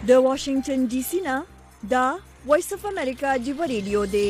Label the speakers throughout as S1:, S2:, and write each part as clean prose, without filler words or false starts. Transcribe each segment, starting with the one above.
S1: د واشنگټن ډي سي نه دا وایس اف امریکا جیو ریډیو دی.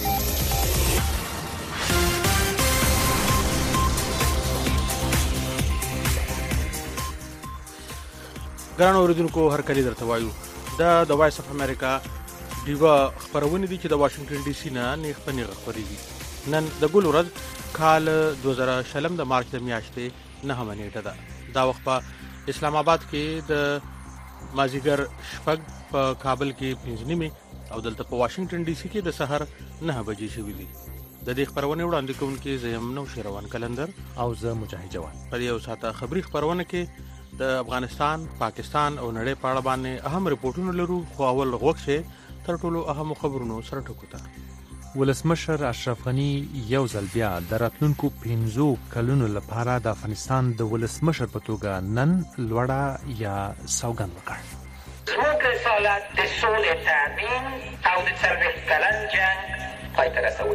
S2: ګرانو اوریدونکو هر کله درته وایو دا د وایس اف امریکا دیوا خبرونه دي چې د واشنگټن ډي سي نه نیغ په نیغه خبرېږي. نن د ګل ورځ کال 2020 د مارچ د میاشتې 9 نیټه ده. دا وخت په اسلام آباد کې د مازیګر شپږ، په کابل کې 5 او دلته په واشنگټن ډي سي کې د سحر 9 بجې شوې دي. د دې خبرونه وړاندې کوونکي زیم نو شیروان کلندر
S3: او زه مجاهد جوان.
S2: په یو ساعته خبري خبرونه کې د افغانستان، پاکستان او نړۍ په اړه باندې اهم رپورټونه لرو. خو اول غوښه تر ټولو اهم خبرونو سره ټکوته.
S3: ولسمشر اشرف غنی یو ځل بیا د راتلونکو 5 کلونو لپاره د افغانستان د ولسمشر په توګه نن لوړه یا سوګند وکړ.
S4: زموږ رسالت د سولې تامین او د 40 کلن جنگ پای ته رسول.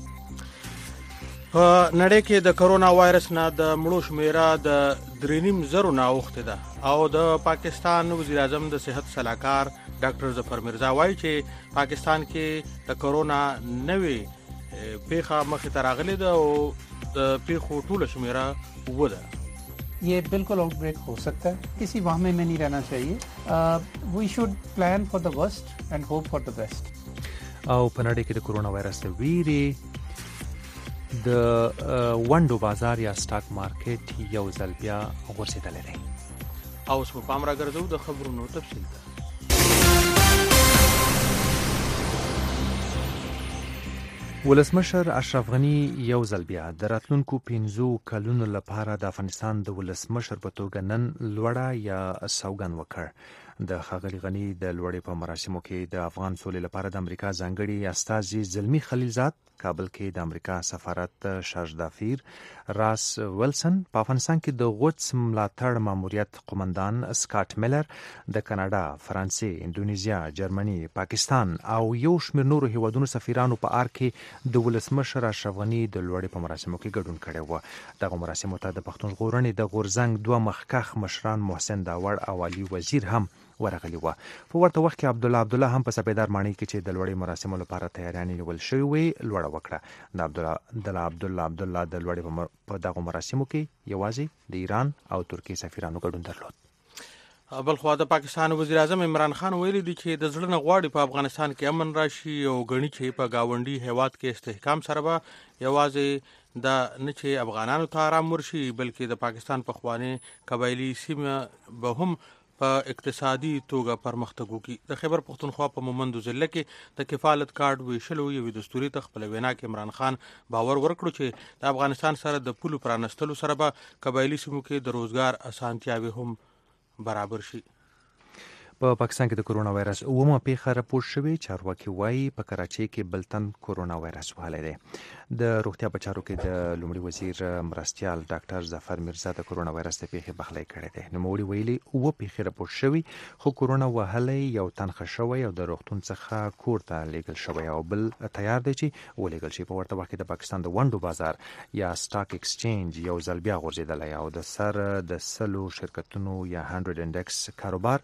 S2: په نړۍ کې د کرونا وایرس نه د مړو شمیره د 3.5 نه اوخته ده او د پاکستان وزیر اعظم د صحت صلاحکار ډاکټر ظفر مرزا وایي چې پاکستان کې د کرونا نوې پیښه مخې ته راغلې ده او د پیښو ټوله شمیره وده.
S5: ये बिल्कुल आउटब्रेक हो सकता है, किसी वाहमे में नहीं रहना चाहिए. We should plan for the worst and hope for the best.
S3: او په نړۍ کې د کرونا وایرس د ویري د وندو بازار یا سٹاک مارکیټ یو ځل بیا غورځېدلی دی.
S2: او اوس په پام راګرځو د خبرونو تفصیل ته.
S3: ولسمشر اشرف غنی یو ځل بیا د راتلونکو 5 کلونو لپاره د افغانستان د ولسمشر په توګه نن لوړه یا سوګند وکړ. د ښاغلي غنی د لوړې په مراسمو کې د افغان سولې لپاره د امریکا ځانګړي استازي زلمی خلیلزاد، کابل کې د امریکا سفارت شاژدافیر راس ویلسن، په افغانستان کې د غوڅ ملاتړ ماموریت قومندان سکاټ میلر، د کاناډا، فرانسې، اندونیزیا، جرمني، پاکستان او یو شمېر نورو هیوادونو سفیرانو په ار کې د ولسمشر اشرف غنی د لوړې په مراسمو کې ګډون کړی و. دغه مراسمو ته د پښتون ژغورنې د غورځنګ 2 مخکښ مشران محسن داوړ او علي وزیر هم ورغلی و. په ورته وخت کې عبدالله هم په سپیدار ماڼۍ کې چې د لوړې مراسمو لپاره تیاریانې نیول شوې وې لوړه وکړه. د عبدالله د لوړې په دغه مراسمو کې یوازې د ایران او ترکیې سفیرانو ګډون درلود.
S2: بلخوا د پاکستان وزیر اعظم عمران خان ویلي دی چې د زړه نه غواړي په افغانستان کې امن راشي او غني چې په گاونډي هیواد کې استحکام سره به یوازې دا نه چې افغانانو ته آرام ورشي بلکې د پاکستان په خواني قبایلی سیمه به هم په اقتصادي توګه پرمختګ وکړي. د خیبر پختونخوا په مومند ضلع کې د کفالت کارت ویشلو یوې دستوري ته خپل وینا کې عمران خان باور ورکړو چې د افغانستان سره د پولو پرانستلو سره به قبایلی سیمو کې د روزګار اسانتیاوې هم برابر شي.
S3: په پاکستان کې د کرونا وایرس اومه پیښه راپور شوې. چارواکي وایي په کراچۍ کې بل تن کرونا وایرس وهلی دی. د روغتیا په چارو کې د لومړي وزیر مرستیال ډاکټر ظفر مرزا د کرونا وایرس د پیښې بخلی کړی دی. نوموړي ویلي اوه پیښې راپور شوي خو کرونا وهلی یو تن ښه شوی او د روغتون څخه کور ته لیږل شوی او بل تیار دی چې ولیږل شي. په ورته وخت کې د پاکستان د ونډو بازار یا سټاک ایکسچینج یو ځل بیا غورځېدلی او د سر د 100 شرکتونو یا 100 انډکس کاروبار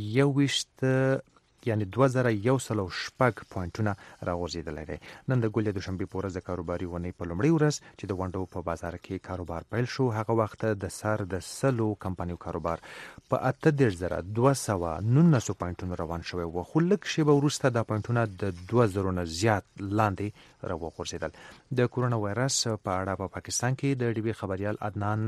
S3: 2106 پوینټونه راغورځېدلی دی. نن د ګل دوشنبې په ورځ د کاروباري ونې په لومړۍ ورځ چې د ونډو په بازار کې کاروبار پیل شو، هغه وخت د سر د 100 کمپنیو کاروبار په 38,219 پوینټونو روان شوی و، خو لږ شیبه وروسته دا پوینټونه د 2000 نه زیات لاندې راوغورځېدل. د کرونا وایرس په اړه په پاکستان کې د ډیوی خبریال عدنان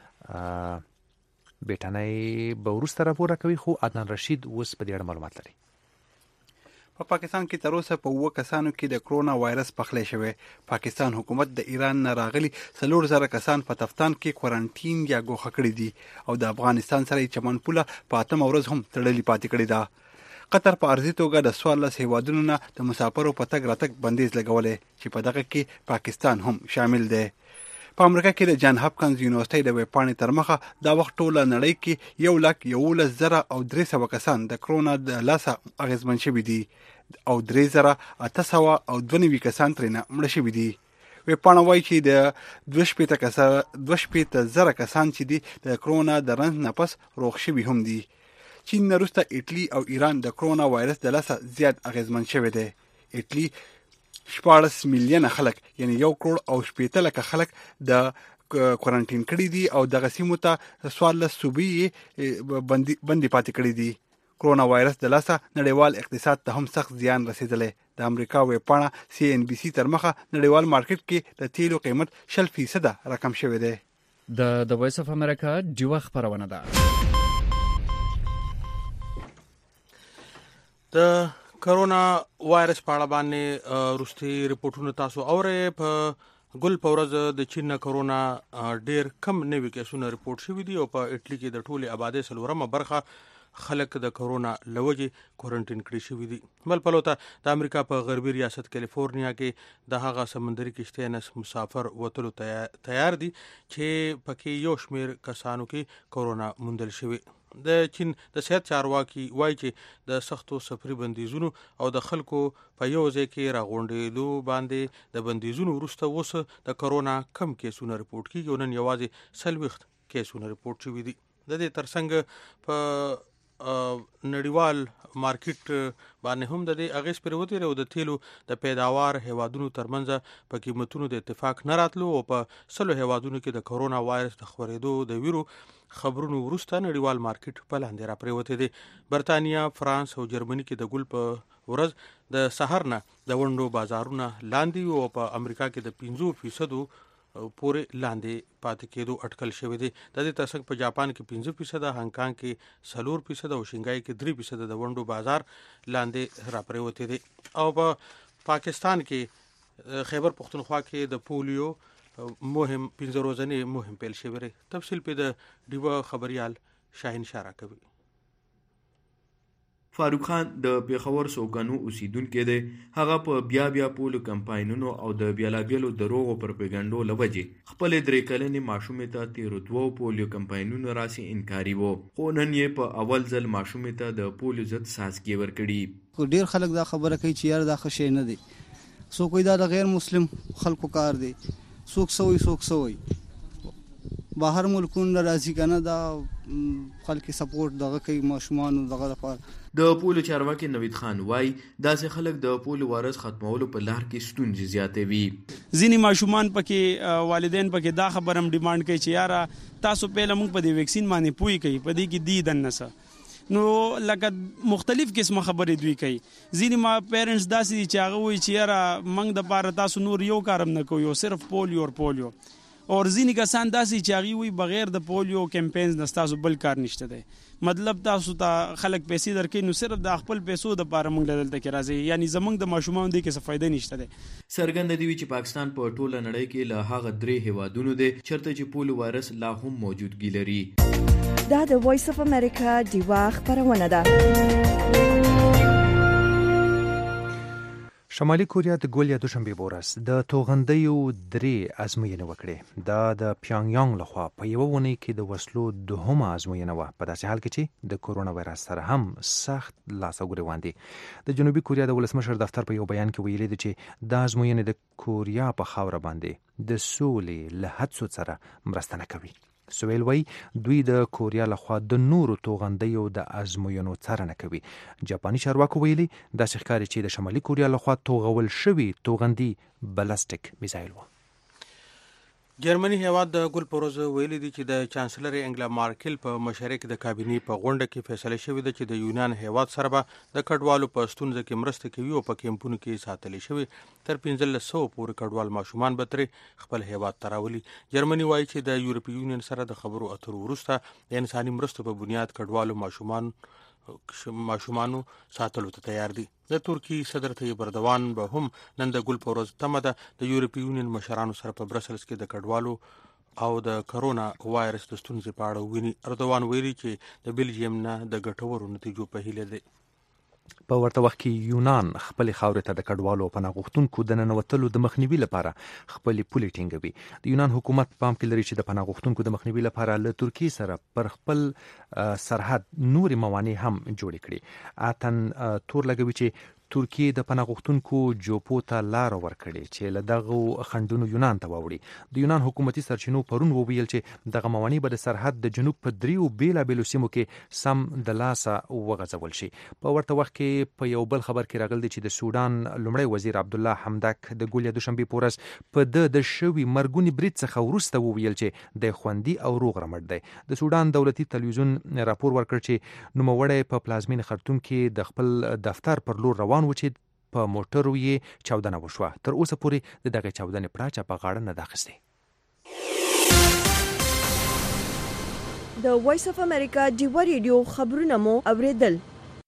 S3: بیٹنۍ به وروسته راپور کوي، خو عدنان رشید اوس په دې اړه معلومات لري.
S6: په پاکستان کې تر اوسه په 9 کسانو کې د کرونا وایرس پخلی شوی. پاکستان حکومت د ایران نه راغلي 4000 کسان په تفتان کې کوارنټین یا ګوښه کړي دي او د افغانستان سره چمن پوله په 8 ورځ هم تړلې پاتې کړې ده. قطر په عرضي توګه د 14 هیوادونو نه د مسافرو په تګ راتګ بندیز لګولې چې په دغه کې پاکستان هم شامل دی. په امریکا کې د جان هاپکنز یونیورسيټي د ویبپاڼې تر مخه دا وخت ټوله نړۍ کې 1,11,300 کسان د کرونا د لاسه اغېزمن شوي دي او 3,892 کسان ترېنه مړه شوي دي. ویبپاڼه وایي چې د 22,000 کسان چې دي د کرونا د رنځ نه پس روغ شوي هم دي. چین نه وروسته ایټالي او ایران د کرونا وایرس د لاسه زیات اغیزمن شوی دی. ایټالي 14 میلیونه خلک یعنی 1 کروڑ او 80 لکه خلک د کوارانتین کړي دي او دغه سیمو ته 14 صوبې بندي پاتې کړي دي. کرونا وایرس د لاسه نړیوال اقتصاد ته هم سخت زیان رسیدلی. د امریکا ویبپاڼه CNBC تر مخه نړیوال مارکیټ کې د تیلو قیمت 60% رقم شوی دی.
S7: د وایس اف امریکا ډیوه خبرونه ده.
S2: د کرونا وایرس په اړه باندې روسي ریپورتونه تاسو اورئ. په ګل په ورځ د چین نه کرونا ډیر کم نوي کیسونه ریپورت شوي دي او په ایټلی کې د ټولې آبادۍ 4 برخه خلک د کرونا لوجې کوارنټین کړي شوي دي. بل پلوته د امریکا په غربي ریاست کیلیفورنیا کې د هغه سمندري کشتۍ نه مسافر وتلو تیار دي چې پکې یو شمیر کسانو کې کرونا موندل شوی. د چین د صحت چارواکي وایي چې د سختو سفري بندیزونو او د خلکو په یو ځای کې راغونډېدو باندې د بندیزونو وروسته اوس د کرونا کم کیسونه ریپورت کیږي او نن یوازې 40 کیسونه ریپورت شوي دي. د دې ترڅنګ په نړیوال مارکیټ باندې هم د دې اغیز پروتي او د تیلو د پیداوار هیوادونو ترمنځ په قیمتونو د اتفاق نه راتلو او په 100 هیوادونو کې د کرونا وایرس د خورېدو د ویرو خبرونو وروسته نړیوال مارکیټ په لاندې را پریوتی دی. برتانیا، فرانس او جرمني کې د ګل په ورځ د سحر نه د ونډو بازارونه لاندې او په امریکا کې د 5% پورې لاندې پاتې کېدو اټکل شوی دی. د دې ترڅنګ په جاپان کې 5%، هانګ کانګ کې 4% او شنګای کې 3% د ونډو بازار لاندې را پریوتی دی. او په پاکستان کې خیبر پختونخوا کې د پولیو مهم 15 ورځې مهم پیل شوی دی. تفصیل په د ډیوه خبريال شاهین شارا کوي.
S8: فاروق خان د پیښور سوګانو اوسیدونکو دی. هغه په بیا پولو کمپاینونو او د بیلابیلو دروغو پروپاګاندا لوجې خپل درې کلنې ماشومې ته 13 پولیو کمپاینونو راسي انکاری وو. خو نن یې په اول ځل ماشومې ته د پولیو ضد څاڅکي ورکړي.
S9: ډیر خلک دا خبره کوي چې یار دا خشه نه دي. سو کوئی دا د غیر مسلم خلکو کار دی. څوک سوي بهر ملکونو راځي کنه دا خلک سپورټ دغه کوي ماشومان دغه لپاره.
S8: د پولو چارواکي نوید خان وای داسې خلک د پولو وایرس ختمولو په لار کې ستونزې زیاتوي.
S10: ځینې ماشومان پکې والدین پکې دا خبره هم ډیماند کوي چې یاره تاسو پهله موږ په دې ویکسین باندې پوي کوي په دې کې دی دنسه نو لکه مختلف قسمه خبرې دوی کوي. ځینې ما پیرنټس داسې چې هغه وایي چې یاره موږ د پاره تاسو نور یو کارم نه کوو صرف پولیو اور ځینې کسان داسې چې هغه وایي بغیر د پولیو کمپینز نه تاسو بل کار نشته دی. مطلب تاسو ته خلک پیسې درکې نو صرف د خپل پیسو د پاره موږ دلته کې راځي یعنی زمونږ د ماشومان دی کې څه فائدہ نشته دی.
S8: سرګند دی چې پاکستان په ټوله نړۍ کې له هغه 3 هیوادونو دی چرته چې پولو وایرس لا هم موجودګي لري.
S1: دا د وایس اف امریکا ډیوه خبرونه ده.
S3: شمالي کوریا د ګول یا دوشنبه بورس د توغندیو 3 ازموینه وکړه. دا د پیانګیانګ لخوا په یو ونی کې د وسلو دوهمه ازموینه و په داسې حال کې چې د کورونا وایرس سره هم سخت لاسوګری واندي. د جنوبي کوریا د ولسمشر دفتر په یو بیان کې ویلي دی چې د ازموینه د کوریا په خاور باندې د سولې له هڅو سره مرسته نه کوي. سویل وی دوی د کوریا لخوا د نورو توغندیو د ازموینو څارنه کوي. جاپاني چارواکو ویلي دا ښکاري چې د شمالي کوریا لخوا توغول شوی توغندي بلاسټیک میزایل و.
S2: جرمني هیواد د ګل پروز ویلي دي چې د چانسلر انګلا مارکل په مشرک د کابینې په غونډه کې فیصله شوې ده چې د یونان هیواد سره به د کډوالو په ستونزه کې مرسته کوي او په کیمپونو کې ساتل شوی تر 1500 پورې کډوال ماشومان به تر خپل هیواد تراولي. جرمني وایي چې د یورپی یونین سره د خبرو اترو وروسته د انساني مرستو په بنیاد کډوالو ماشومانو ساتلو ته تیار دي. د ترکی صدر طیب اردوان به هم نن د ګل پروز تمه ده د یورپی یونین مشرانو سره په برسلز کې د کډوالو او د کرونا وایرس د ستونزې په اړه ویني. اردوان ویلي چې د بلجیم نه د ګټورو نتیجو په هیله دی.
S3: په ورته وخت کې یونان خپل خاورې ته د کډوالو او پناه غوښتونکو د ننوتلو د مخنیوي لپاره خپل پولې ټینګوي. د یونان حکومت پام کې لري چې د پناه غوښتونکو د مخنیوي لپاره له ترکیې سره پر خپل سرحد نوري موانع هم جوړ کړي. اتن تور لګوي چې ترکیه د پناه غوښتونکو جوپو ته لار ورکړې چې له دغه خندونو یونان ته واوړي. د یونان حکومتي سرچینو پرون وویل چې دغه موانع به د سرحد د جنوب په 3 بیلابیلو سیمو کې سم د لاسه وغځول شي. په ورته وخت کې په یو بل خبر کې راغلی چې د سودان لومړی وزیر عبدالله حمدک د ګولیا دوشنبه پورس په د شوی مرګونی برید څخه وروسته وویل چې د خوندي او روغ رمټ دی. د سودان دولتي تلویزیون راپور ورکړ چې نوموړی په پلازمین خرطوم کې د خپل دفتر پر لور روان و چې په موټرو یې چاودنه وشوه. تر اوسه پورې د دغه چاودنې پړه چا په غاړه نه ده اخیستې.
S1: د وایس اف امریکا ډیوا ریډیو خبرونه مو اوریدل.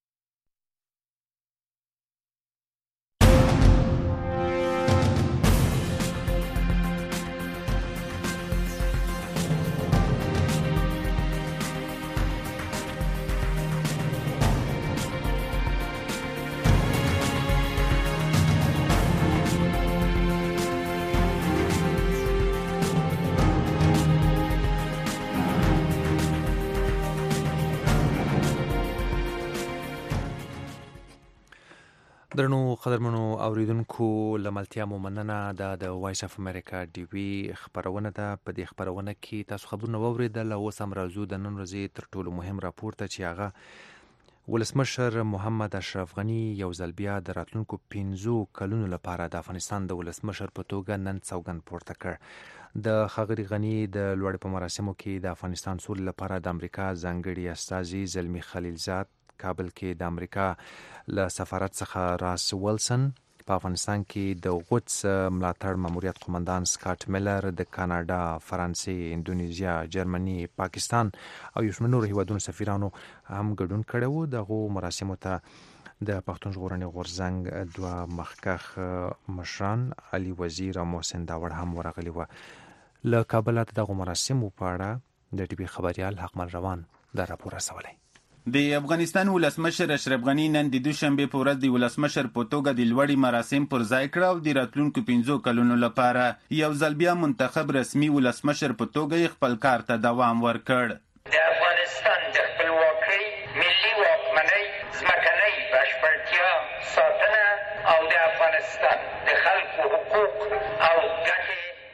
S3: درنو قدرمنو اوریدونکو لملتیا مو مننه. د وایس اف امریکا ډي وی خبرونه ده. په دې خبرونه کې تاسو خبرونه واوریدل. اوس هم راځو د نن ورځې تر ټولو مهم راپور ته چې هغه ولسمشر محمد اشرف غنی یو ځل بیا د راتلونکو 15 کلونو لپاره د افغانستان د ولسمشر په توګه نن سوګند پورته کړ. د ښاغلي غنی د لوړ په مراسمو کې د افغانستان سولې لپاره د امریکا ځانګړي استازي زلمی خلیلزاد کابل کې د امریکا له سفارت څخه راس ولسن، په افغانستان کې د غوڅ ملاتړ ماموریت قومندان سکاټ میلر، د کاناډا، فرانسې، اندونیزیا، جرمني، پاکستان او یو شمېر نورو هیوادونو سفیرانو هم ګډون کړی و. دغو مراسمو ته د پښتون ژغورنې غورځنګ دوه مخکښ مشران علي وزیر او محسن داوړ هم ورغلي وو. له کابل ته دغو مراسمو په اړه د ټي وي خبريال حقمل روان دا راپور رسولی.
S11: د افغانستان ولسمشر اشرف غنی نن د دوشنبه په ورځ د ولسمشر په توګه د لوړی مراسم پر ځای کړ او د راتلونکو 15 کلونو لپاره یو ځل بیا منتخب رسمي ولسمشر په توګه خپل کار ته دوام ورکړ.
S4: د افغانستان د خپلواکۍ، ملي واکمنۍ، ځمکنۍ بشپړتیا ساتنه او د افغانستان د خلکو حقوق او ګټې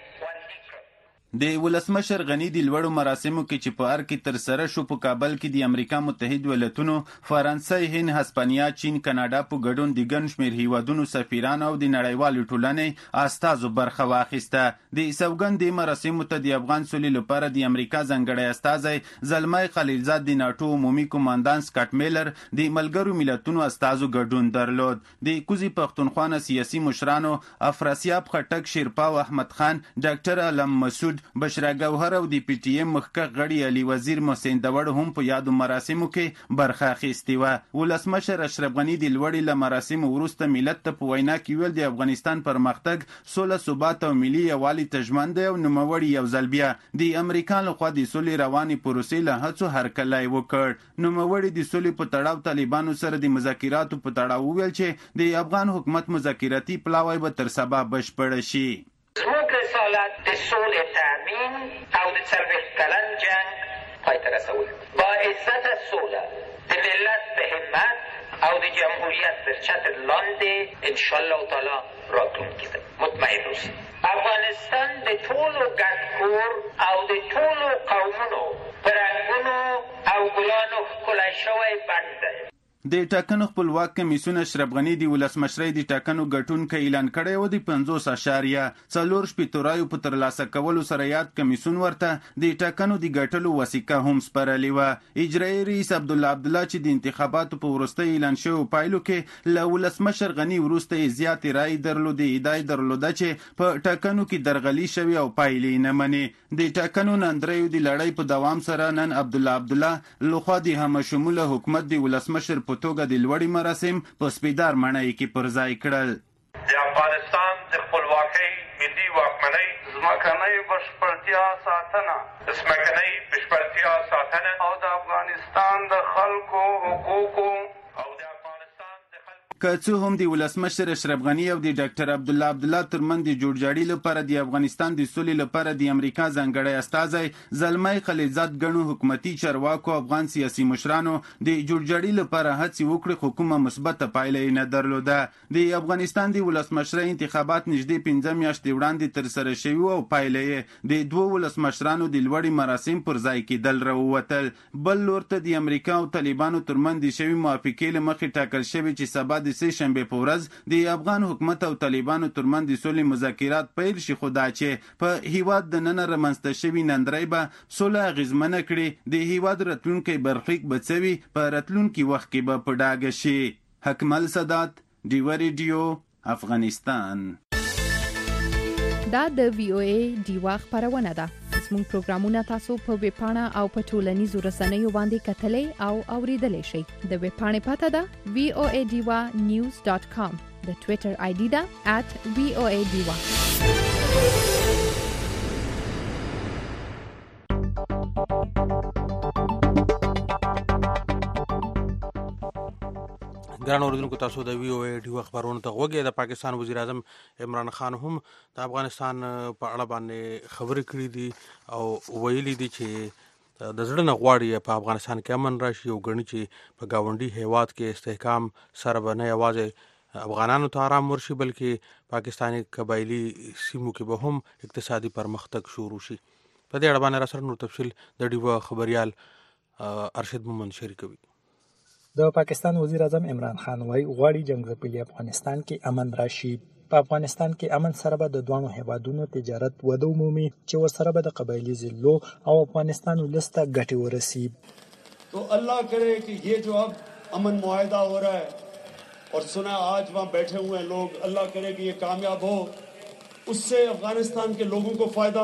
S11: د ولسمشر غنی د لوړو مراسمو کې چې په ار کې تر سره شو په کابل کې د امریکا متحد ایالاتونو، فرانسې، هند، هسپانیا، چین، کاناډا په ګډون د ګڼ شمېر هیوادونو سفیران او د نړیوالو ټولنې استازو برخه واخیسته. د سوګند مراسمو ته د افغان سولې لپاره د امریکا ځانګړی استازی زلمی خلیلزاد، د ناټو عمومي قومندان سکاټ میلر، د ملګرو ملتونو استازو ګډون درلود. د کوزي پښتونخوا سیاسي مشرانو افراسیاب خټک، شیرپا احمد خان، ډاکټر علم مسعود، بشرا ګوهر او د پی ټی ایم مخکښ غړي علي وزیر محسن داوړ هم په یادو مراسمو کې برخه اخیستې وه. ولسمشر اشرف غنی د لوړي له مراسمو وروسته ملت ته په وینا کې ویل د افغانستان پرمختګ، سوله، ثبات او ملي یووالي ته ژمن دی او نوموړي یو ځل بیا د امریکا لخوا د سولې روانې پروسې له هڅو هرکلی وکړ. نوموړي د سولې په تړاو طالبانو سره د مذاکراتو په تړاو وویل چې د افغان حکومت مذاکراتي پلاوی به تر سبا بشپړ شي.
S4: زموږ رسالت د سولې تامین او د 40 کلن جنگ پای ته رسول، با عزت سوله د ملت به همت او د جمهوریت در چتر لاندې انشالله تعالی راتلونکی ده. مطمئن اوسئ افغانستان د ټولو ګډ کور او د ټولو قومونو، فرهنګونو او ګلانو ښکلی شوی بڼ دی.
S11: د ټاکنو خپلواک کمیسیون اشرف غنی د ولسمشرۍ د ټاکنو ګټونکی اعلان کړی و. د 50.4 رایو په ترلاسه کولو سره یاد کمیسیون ورته د ټاکنو د ګټلو وثیقه هم سپارلې وه. اجرایي رئیس عبدالله چې د انتخاباتو په وروستۍ اعلان شویو پایلو کې له ولسمشر غنی وروسته زیاتې رایې درلودې، ادعا درلوده چې په ټاکنو کې درغلي شوې او پایلې نه مني. د ټاکنو نن دریو د لړۍ په دوام سره نن عبدالله لخوا د همشموله حکومت د ولسمشر په توګه د لوړي مراسم په سپیدار معنی کې پر ځای کړل.
S12: د افغانستان د خپلواکۍ، ملي واکمنۍ، ځمکنۍ بشپړتیا ساتنه او د افغانستان د خلکو حقوقو
S11: که څه هم د ولسمشر اشرف غنی او د ډاکټر عبدالله ترمنځ د جوړجاړي لپاره د افغانستان د سولې لپاره د امریکا ځانګړی استازی زلمی خلیلزاد ګڼو حکومتي چارواکو افغان سیاسي مشرانو د جوړجاړي لپاره هڅې وکړې خو کومه مثبته پایله یې نه درلوده. د افغانستان د ولسمشرۍ انتخابات نږدې 15 میاشتې وړاندې ترسره شوي او پایله یې د دوو ولسمشرانو د لوړې مراسم پر ځای کېدل راووتل. بل لور ته د امریکا او طالبانو ترمنځ د شوي موافقې له مخې ټاکل شوي چې سبا د سه شنبې په ورځ د افغان حکومت او طالبانو ترمنځ د سولې مذاکرات پیل شي، خو دا چې په هیواد دننه رامنځته شوي نندرۍ به سوله اغېزمنه کړي، د هیواد راتلونکی برخلیک به څه وي، په راتلونکي وخت کې به په ډاګه شي. حکمل سادات، ډیوه ریډیو، افغانستان.
S13: دا د VOA ډیوا خبرونه ده. زموږ پروګرامونه تاسو په ویب پاڼه او په ټولنیزو رسنیو باندې کتلای او اوریدلای شئ. د ویب پاڼې پته ده voadiwa.news.com. د ټوئیټر آی ډي ده @voadiwa.
S2: ګران اوریدونکو، تاسو د VOA ډیو خبرونو ته غوږی. د پاکستان وزیر اعظم عمران خان هم د افغانستان په اړه باندې خبرې کړې دي او ویلي دي چې د زړه نه غواړي په افغانستان کې امن راشي او ګڼي چې په گاونډي هیواد کې استحکام سره به نه یوازې افغانانو ته آرام ورشي بلکې پاکستاني قبایلی سیمو کې به هم اقتصادي پرمختګ شروع شي. په دې اړه باندې را سره نور تفصیل د ډیو خبريال ارشد مومند شریکوي.
S14: د پاکستان وزیر اعظم عمران خان وايي غواړي جنگځپلي افغانستان کې امن راشي. په افغانستان کې امن سره به د دوه هیوادونو تجارت وده ومومي چې ورسره به د قبایلی ضلعو او افغانستان ولسته ګټه ورسي.
S15: तो अल्लाह करे कि ये जो अब अमन मुआहदा हो रहा है और सुना आज वहाँ बैठे हुए हैं लोग, अल्लाह करे कि ये कामयाब हो, उससे अफगानिस्तान के लोगों को फायदा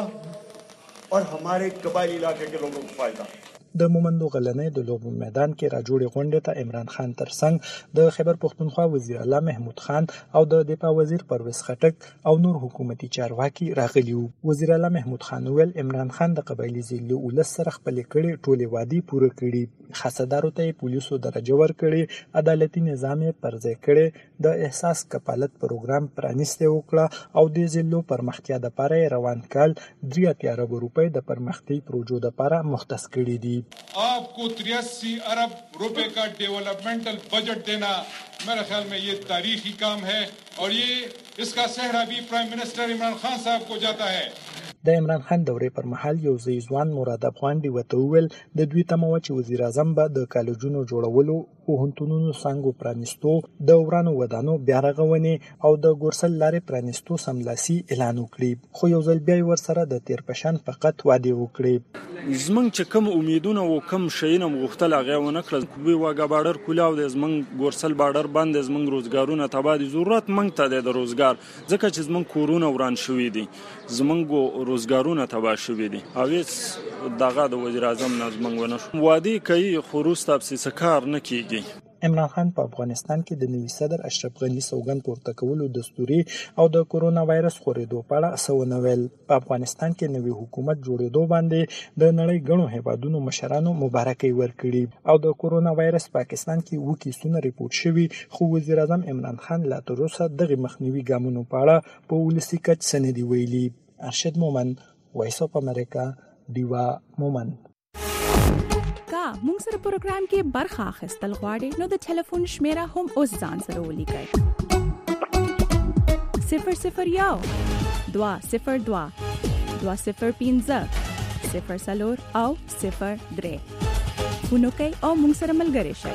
S15: और हमारे कबायली इलाके के लोगों को फायदा.
S14: د مومندو غلنۍ د لوبو میدان کې راجوړې غونډې ته عمران خان ترڅنګ د خیبر پختونخوا وزیر اعلی محمود خان او د دفاع وزیر پرویز خټک او نور حکومتي چارواکي راغلي وو. وزیر اعلی محمود خان ویل عمران خان د قبایلی ضلع ولس سره خپل کړي ټولې وادي پوره کړي، خاصدارو ته پولیسو درجه ورکړي، عدالتي نظام پر ځای کړي، د احساس کفالت پروګرام پرانیسته وکړه او د ضلع پرمختیا د لپاره روان کال 3 ارب روپۍ د پرمختي پروژو لپاره مختص کړي دي.
S16: आपको 83 अरब रुपए का डेवलपमेंटल बजट देना मेरे ख्याल में ये तारीखी काम है और ये इसका सेहरा भी प्राइम मिनिस्टर इमरान खान साहब को जाता है.
S14: د عمران خان دورې پر مهال یو ځوان مراد افغان دی وته ویل د دوی تمه و چې وزیر اعظم به د کالجونو جوړولو او هنتونونو څنګه پرانستو، د ورانو ودانو بیا رغونې او د ګورسل لارې پرانستو سملاسي اعلان وکړي، خو یو ځل بیا ورسره د تیر پشان فقط وعده وکړي.
S10: زمنګ چې کوم امیدونه او کوم شینه مغختل هغه ونه کړل. وی واګه بارډر کولاو د زمنګ ګورسل بارډر باندې زمنګ روزګارونه تبادل ضرورت منګ ته د روزګار ځکه چې زمنګ کورونه وران شوې دي، زمنګ روزګارونه تباه شوې دي. اوس دغه د وزیر اعظم نظم ونه وادي کوي خروج تابسي سکار نه کیږي.
S14: عمران خان په افغانستان کې د نوي صدر اشرف غنی سوګند پورته کولو دستوري او د کورونا وایرس خورېدو په اړه سونه ویل. په افغانستان کې نوي حکومت جوړېدو باندې د نړۍ غنو هیوادونو مشرانو مبارکي ورکړي او د کورونا وایرس پاکستان کې وکی سونه ریپورت شوی، خو وزیر اعظم عمران خان لا تر اوسه دغه مخنیوي ګامونو په اړه په ولسی کچ سندې ویلي. ارشد مومند، وایس اف امریکا، دیوا مومند.
S13: کا مونږ سره پروګرام کې برخه اخیستل غواړئ نو د ټلیفون شمیره هم اوس ځان سره ولیکئ 001 202 205 0 او 03 ونوکئ او مونږ سره ملګری شئ.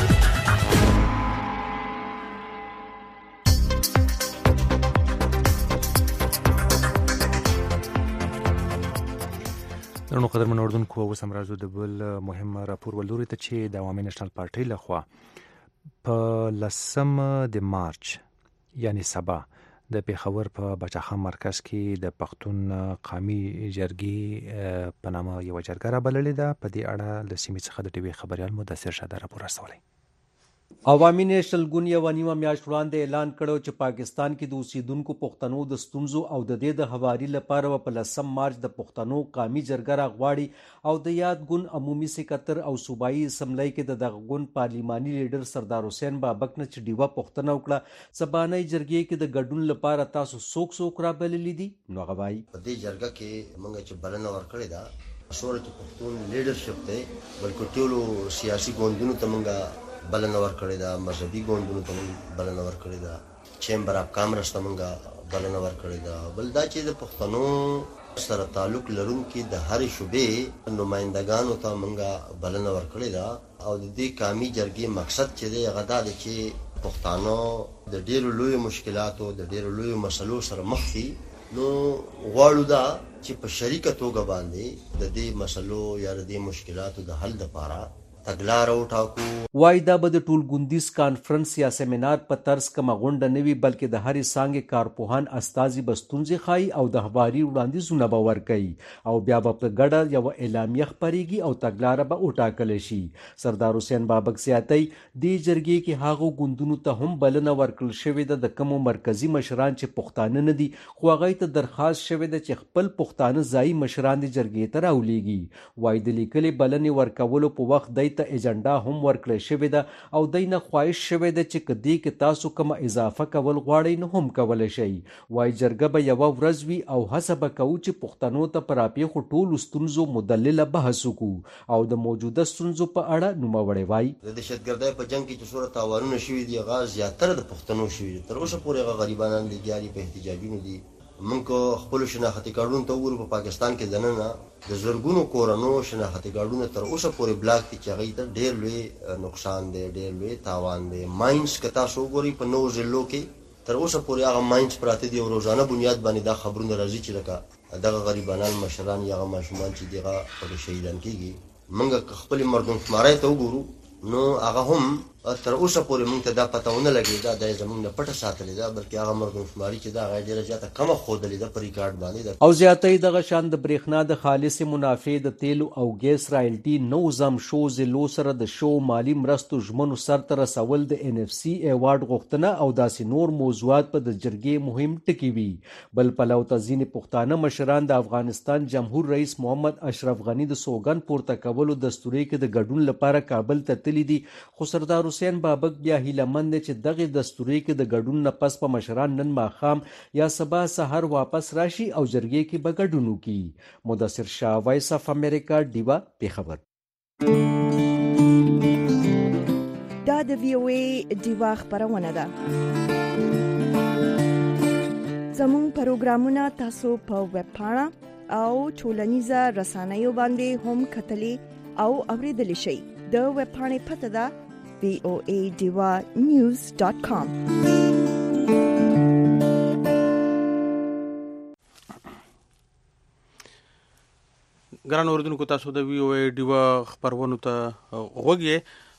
S3: نو قدرمن اردوونکو اوس هم راځو د بل مهم راپور ولوري ته چې د عوامي نېشنل پارټۍ لخوا په 10 مارچ یعنی سبا د پیښور په بچاخان مرکز کې د پښتون قومي جرګې په نامه یو جرګه را بللې ده. په دې اړه د سیمې څخه د ټي وي خبريال مدثر شاده راپور راوړی.
S17: عوامي نېشنل ګوند یو نیمه میاشت وړاندې اعلان کړو چې پاکستان کې د اوسیدونکو پښتنو د ستونزو او د دې د هواري لپاره په 10 مارچ د پښتنو قومي جرګه راغواړي او د یاد ګوند عمومي سکرټر او صوبایي اسمبلی کې د دغه ګوند پارلیماني لیډر سردار حسین بابک نه چې ډیوه پښتنه وکړه سبانۍ جرګې کې د ګډون لپاره تاسو څوک رابللي دي نو هغه وایي
S18: په دې جرګه کې موږ چې بلنه ورکړې ده شورا چې پښتون لیډرشپ دی بلکې ټولو سیاسي ګوندونو ته موږ بلنه ورکړې ده مذهبي ګوندونو ته بلنه ورکړې ده چیمبر اف کامرس ته موږ بلنه ورکړې ده بل دا چې د پښتنو سره تعلق لرونکي د هرې شوبې نمایندګانو ته موږ بلنه ورکړې ده او د دې قومي جرګې مقصد چې دی هغه دا دی چې پښتانه د ډېرو لویو مشکلاتو د ډېرو لویو مسلو سره مخ دي نو غواړو دا چې په شریکه توګه باندې د دې مسلو یا د دې مشکلاتو د حل لپاره تګلاره وټاکو
S17: وای دا به د ټولګوندیز کانفرنس یا سیمینار په طرز کومه غونډه نه وي بلکې د هرې څانګې کارپوهان استازي به ستونزې ښایي او د هواري وړاندیزونه به ورکوي او بیا به په ګډه یوه اعلامیه خپریږي او تګلاره به وټاکلی شي سردار حسین بابک زیاتی دې جرګې کې هغو ګوندونو ته هم بلنه ورکړل شوې ده د کومو مرکزي مشران چې پښتانه نه دي خو هغوی ته درخواست شوې ده چې خپل پښتانه ځایي مشران دې جرګې ته راولیږي وای د لیکلې بلنې ورکولو په وخت دی ته ایجنډا هم ورکړل شوې ده او دی نه خواهش شوې ده چې که دې کې تاسو کومه اضافه کول غواړئ نو هم کولی شئ وایي جرګه به یوه ورځ وي او هڅه به کوو چې پښتنو ته په راپېښو ټولو ستونزو مدلله بحث وکړو او د موجوده ستونزو په اړه نوموړی وایي
S18: د دهشتګردۍ په جنګ کې چې څومره تاوانونه شوي دي هغه زیاتره د پښتنو شوي دي تر اوسه پورې هغه غریبانان لګیا دي په احتجاجونو دي موږ خپلو شناختي کارډونو ته وګورو په پاکستان کې دننه د زرګونو کورنو شناختي کارډونه تر اوسه پورې بلاک دي چې هغوی ته ډېر لوی نقصان دی ډېر لوی تاوان دی ماینس که تاسو وګورئ په نوو ضلعو کې تر اوسه پورې هغه ماینس پراته دي او روزانه بنیاد باندې دا خبرونه راځي چې لکه دغه غریبانان مشران یا هغه ماشومان چې دي هغه پکې شهیدان کېږي موږ که خپلې مردمشمارۍ ته وګورو نو هغه هم تر اوسه پورې موږ ته دا پته ونه لګېده دا یې زموږ نه پټه ساتلې ده بلکې هغه مردمشماري چې ده هغه یې ډېره زیاته کمه ښودلې ده په ریکارډ باندې
S17: او زیاتۍ دغه شان د برېښنا د خالصې منافع د تیلو او ګیس رایلټي نو زم شو ضلعو سره د شو مالي مرستو ژمنو سرته رسول د NFC ایوارډ غوښتنه او داسې نور موضوعات په د جرګې مهم ټکي وي بل پلو ته ځینې پښتانه مشران د افغانستان جمهور رئیس محمد اشرف غني د سوګند پورته کولو دستوري کې د ګډون لپاره کابل ته تللي دي خو سردار حسین بابک بیا هیلهمند دی چې دغې دستوري کې د ګډون نه پس په مشران نن ماښام یا سبا سحر واپس راشي او جرګې کې به ګډون وکړي مدثر شاه وایس اف امریکا ډیوا پیښور
S1: دا د VOA ډیوا خبرونه ده زموږ پروګرامونه تاسو په ویب پاڼه او ټولنیزه رسنیو باندې هم کتلی او اوریدلی شئ د ویب پاڼې پته ده voadivanews.com
S2: ګران اوریدونکو تاسو د VOA ډیوا خبرونو ته غوږی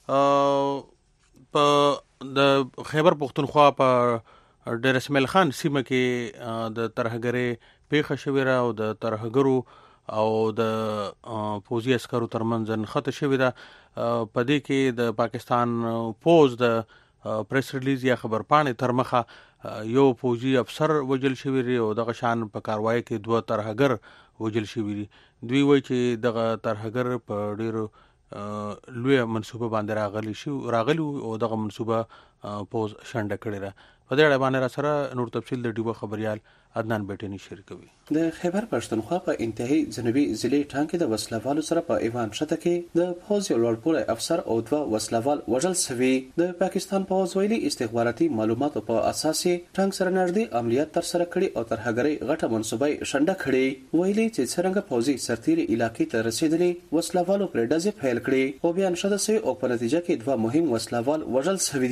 S2: په د خیبر پښتونخوا په ډېر اسماعیل خان سیمه کې د ترهګرۍ پیښه شوې ده او د ترهګرو او د پوځي عسکرو ترمنځ نښته شوې ده په دې کې د پاکستان پوز د پریس ریلیز یا خبرپاڼې تر مخه یو پوځي افسر وجل شوی دی او دغه شان په کاروایی کې دوه ترهګر وجل شوی دي دوی وایي چې دغه ترهګر په ډېرو لوی منصوبه باندې راغلی او دغه منصوبه پوز شنډه کړې ده په دې اړه باندې را سره نور تفصیل د ډیوه خبريال عدنان بیٹنی شریکوي
S19: د خیبر پښتونخوا په انتهایی جنوبي ضلع ټانګ کې د وسلوالو سره په ایوان شته کې د پوز یو لوړپوړی افسر او دوه وسلوال وژل شوي د پاکستان پوز ویلي استخباراتي معلوماتو په اساس ټانګ سره نږدې عملیات تر سره کړي او ترهګرۍ غټه منصوبه شنډه کړي ویلي چې څنګه پوزي سرتیري علاقې ته رسیدلي وسلوالو پر ډزې پیل کړي او بیان شته سوی او په نتیجه کې دوه مهم وسلوال وژل شوي دي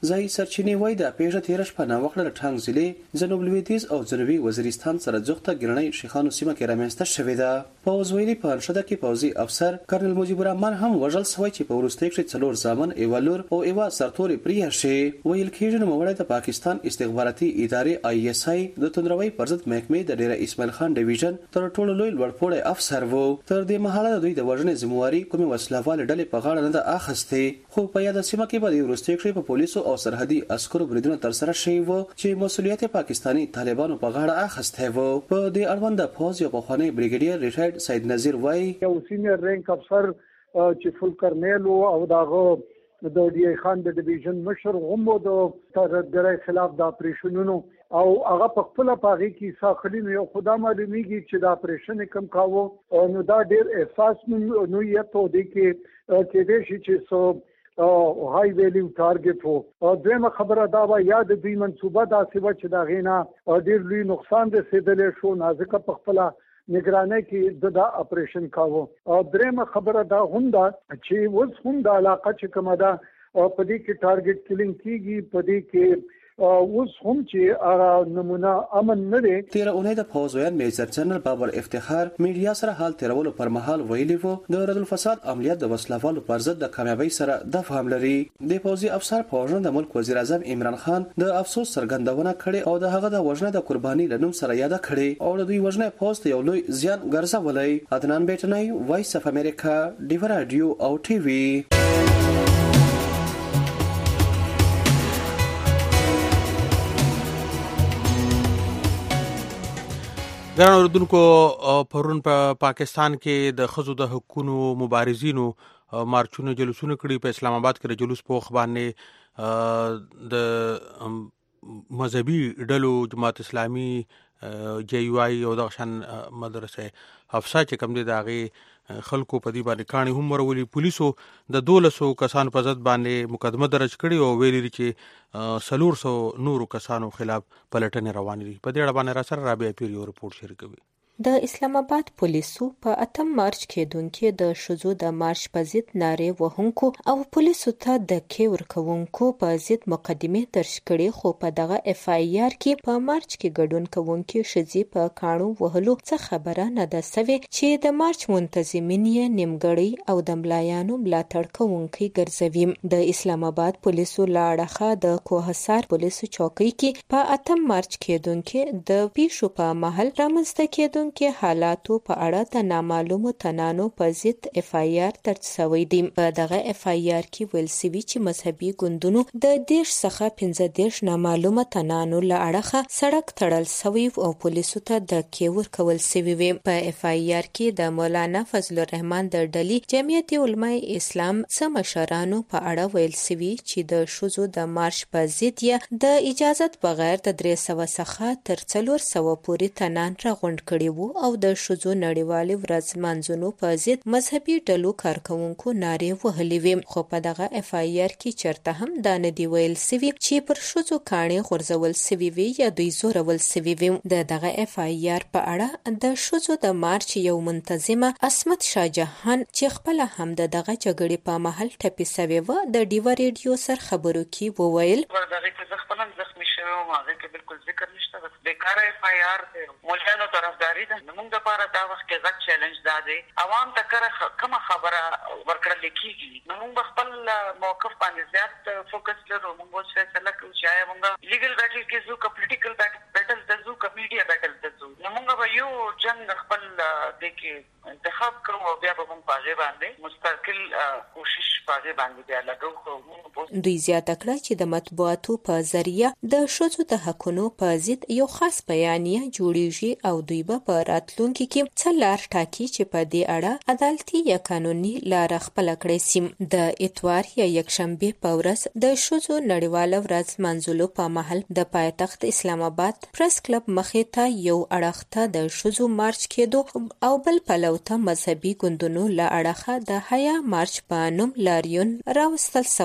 S19: ځای سرچینې وایي د پیښه تیر شپه ناوخته ټانګ ضلع جنوب لویدیځ او جنوبي وزیرستان سره جوخته ګرنۍ شیخانو سیمه کې رامنځته شوې ده. پوز ویلي په انشده کې پوځي افسر کرنل مجيب الرحمن هم وژل شوی چې په وروستي کې 4 زامن ایوالور او ایوا سرتوري پریا شي. ویل کېږي نو موږ د پاکستان استخباراتي ادارې ISI د تندروي پرضد محکمې د ډیر اسماعیل خان ډیویژن تر ټولو لوی لوړپوړی افسر وو. تر دې مهاله دوی د وژنې ذمہواري کومې وسلوال ډلې په غاړه نه ده اخیستې، خو په یاد سیمه کې به د وروستي کې په پولیسو او سرحدي عسکرو بریدونه تر سره شوي وو چې مسؤلیت پاکستانی طالبانو په غاړه اخیستی وو. په دې اړوند د پوز یو پخوانی بریګیډیر ریټایرډ سید نذیر وایي
S20: یو سینیئر رینک افسر چې فل کرنیل او داغه د ډی خان د ډیویژن مشر هم د ترهګرۍ خلاف د اپریشنونو او هغه په خپل پاغي کې ساخلین یو خدا معلومیږي چې د اپریشن کم کاوه نو دا ډیر احساس نو یې ته دی کې دې شي چې سو هاي ویلیو ټارګټ وو. دویمه خبره دا و یاد دوی منصوبه دا سیوا چې دا غینا ډیر لوی نقصان رسیدلې شو نازکه په خپل نگرانی کې د اپریشن کاوه. دریمه خبره دا هم دا چې اوس هم د علاقه چې کومه ده په دې کې ټارګټ کلینګ کیږي، په دې کې اوس هم چې نمونه امن نه دی.
S19: تیر اونۍ د فوزویان میجر جنرال بابر افتخار میډیا سره حال تیرولو پر مهال ویلي وو د رد الفساد عملیات د وسلوالو پر ضد د کامیابی سره د فهم لري. د فوزي افسر په وژنه د ملک وزیر اعظم عمران خان د افسوس څرګندونه کړې او د هغه د وژنه د قرباني لنوم سره یاد کړې او د دوی وژنه پوسټ یو لوی زیان ګرځولای. عدنان بیٹنای، وایس اف امریکا، ډیو رادیو او ټي وي.
S2: ګران اوردونکو، پرون په پاکستان کې د ښځو د حقوقو مبارزینو مارچونه جلوسونه کړي. په اسلام آباد کې د جلوس په وخت باندې د مذهبي ډلو جماعت اسلامي JUI او د شان مدرسه حفصه چې کوم دي د هغې خلکو په دې باندې کاڼي هم ورولي. پولیسو د 1200 کسانو په ضد باندې مقدمه درج کړي او ویلي چې 400 نورو کسانو خلاف پلټنې روانې دي. په دې اړه باندې را سره رابعه پیر یو رپورټ شریکوي.
S21: د اسلام آباد پولیسو په 8 مارچ کېدونکو د شذو د مارچ په ضد نارې وهونکو او پولیسو ته د کې ورکوونکو په ضد مقدمه درج کړي، خو په دغه FIR کې په مارچ کې ګډون کوونکو شذي په کانو وهلو څه خبره نه ده سوي چې د مارچ منتظمین یې نیمګړی او د ملایانو ملاتړ کوونکي ګرځوي. د اسلام آباد پولیسو لاړخه د کوهسار پولیسو چوکۍ کې په 8 مارچ کېدونکو د پیښو په محل رامنځته کېدونکو کې حالاتو په اړه د نامعلومو تنانو په ضد FIR درج شوی دی. په دغه FIR کې ویل شوی چې مذهبي ګوندونو د 10 څخه 15 نامعلومه تنانو له اړخه سړک تړل شوی او پولیسو ته د کې ورکول شوی وي. په FIR کې د مولانا فضل الرحمن د ډلې جمعیت علماء اسلام څخه مشرانو په اړه ویل شوی چې د شذو د مارچ په ضد یې د اجازت بغیر د 300 څخه تر 400 پورې تنان راغونډ کړي او د شذو نړیوالې ورځ منځونو په ضد مذهبي ډلو کارکونکو نارې وهلې وي. خو په دغه FIR کې چرته هم دا نه دی ویل شوی چې پر شذو کاڼي غورځول شوي وي یا دوی زورول شوي وي. دغه FIR په اړه د شذو د مارچ یو منتظمه عصمت شاه جهان چې خپل هم دغه جګړې په محل ټپي شوی و د ډیو رادیو سره خبرو کې وویل
S22: بالکل ذکر نشته، بس بیکاره FIR مولانو طرفداري ده. موږ د لپاره دا وخت کې غټ چیلنج دا دی عوام ته کومه خبره ورکړل کیږي. موږ خپل موقف باندې زیات فوکس لرو. موږ فیصله کوو چې موږ لیګل بیټل کې زو پولیټیکل بیټل د زو میډیا بیټل د زو موږ به یو جنگ خپل د کې انتخاب کوو او بیا به موږ پاغه باندې مستقل کوشش پاغه باندې بیا لګو.
S21: دوی زیاته کړه چې د مطبوعاتو په ذریعہ د شذو د حقونو په ضد یو خاص بیانیه جوړیږي او دوی به په راتلونکي کې څه لار ټاکي چې په دې اړه عدالتي یا قانوني لار خپل کړي سي. د اتوار یا یکشنبه په ورځ د شذو نړیواله ورځ منځلو په محل د پایتخت اسلام آباد پریس کلب مخې ته یو اړخته د شذو مارچ کېدو او بل پلو ته مذهبي ګوندونو له اړخه د حیا مارچ په نوم لاریون راوستل شوی و.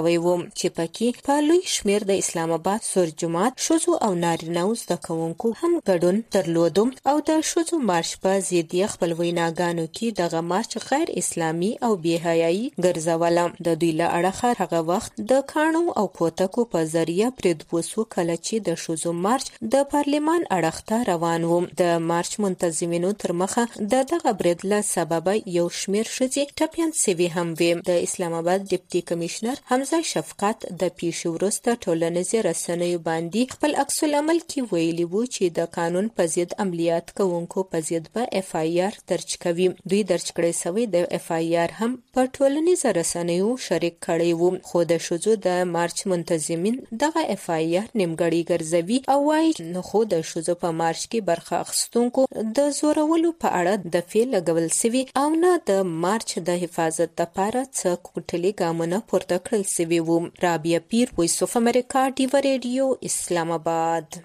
S21: چې پکې په لوی شمیر د اسلام آباد سور جماعت شوزو او نارینه‌و زده کوونکو هم ګډون درلود او د شوزو مارش په ضد خپل ویناګانو کې دغه مارچ غیر اسلامي او بېحیايي ګرځوله. د دوی له اړخه هغه وخت د کانو او کوتکو په ذریعہ پردوسو کله چې د شوزو مارچ د پارلمان اړخ ته روان و. د مارچ منتظمینو تر مخه دغه برید له سبب یو شمیر ښځې ټپیان سوي هم وي. د اسلام آباد ډیپټي کمشنر حمزه شفقت د پیښې وروسته ټولنیزو رسنیو باندې خپل عکس العمل کې ویلي وو چې د قانون په ضد عملیات کوونکو په ضد به اف آی آر درج کوي. دوی درج کړی سوی د اف آی آر هم په ټولنیزو رسنیو شریک کړی وو، خو د شوزو د مارچ منتظمین دغه اف آی آر نیمګړی ګرځوي او وايي نو خو د شوزو په مارچ کې برخه اخیستونکو د زورولو په اړه د فعل لګول سوي او نه د مارچ د حفاظت لپاره څه کوټلي ګامونه پورته کړل سوي وو. رابعه پیر، وایس اف امریکا، ډیو ریډیو، اسلام آباد.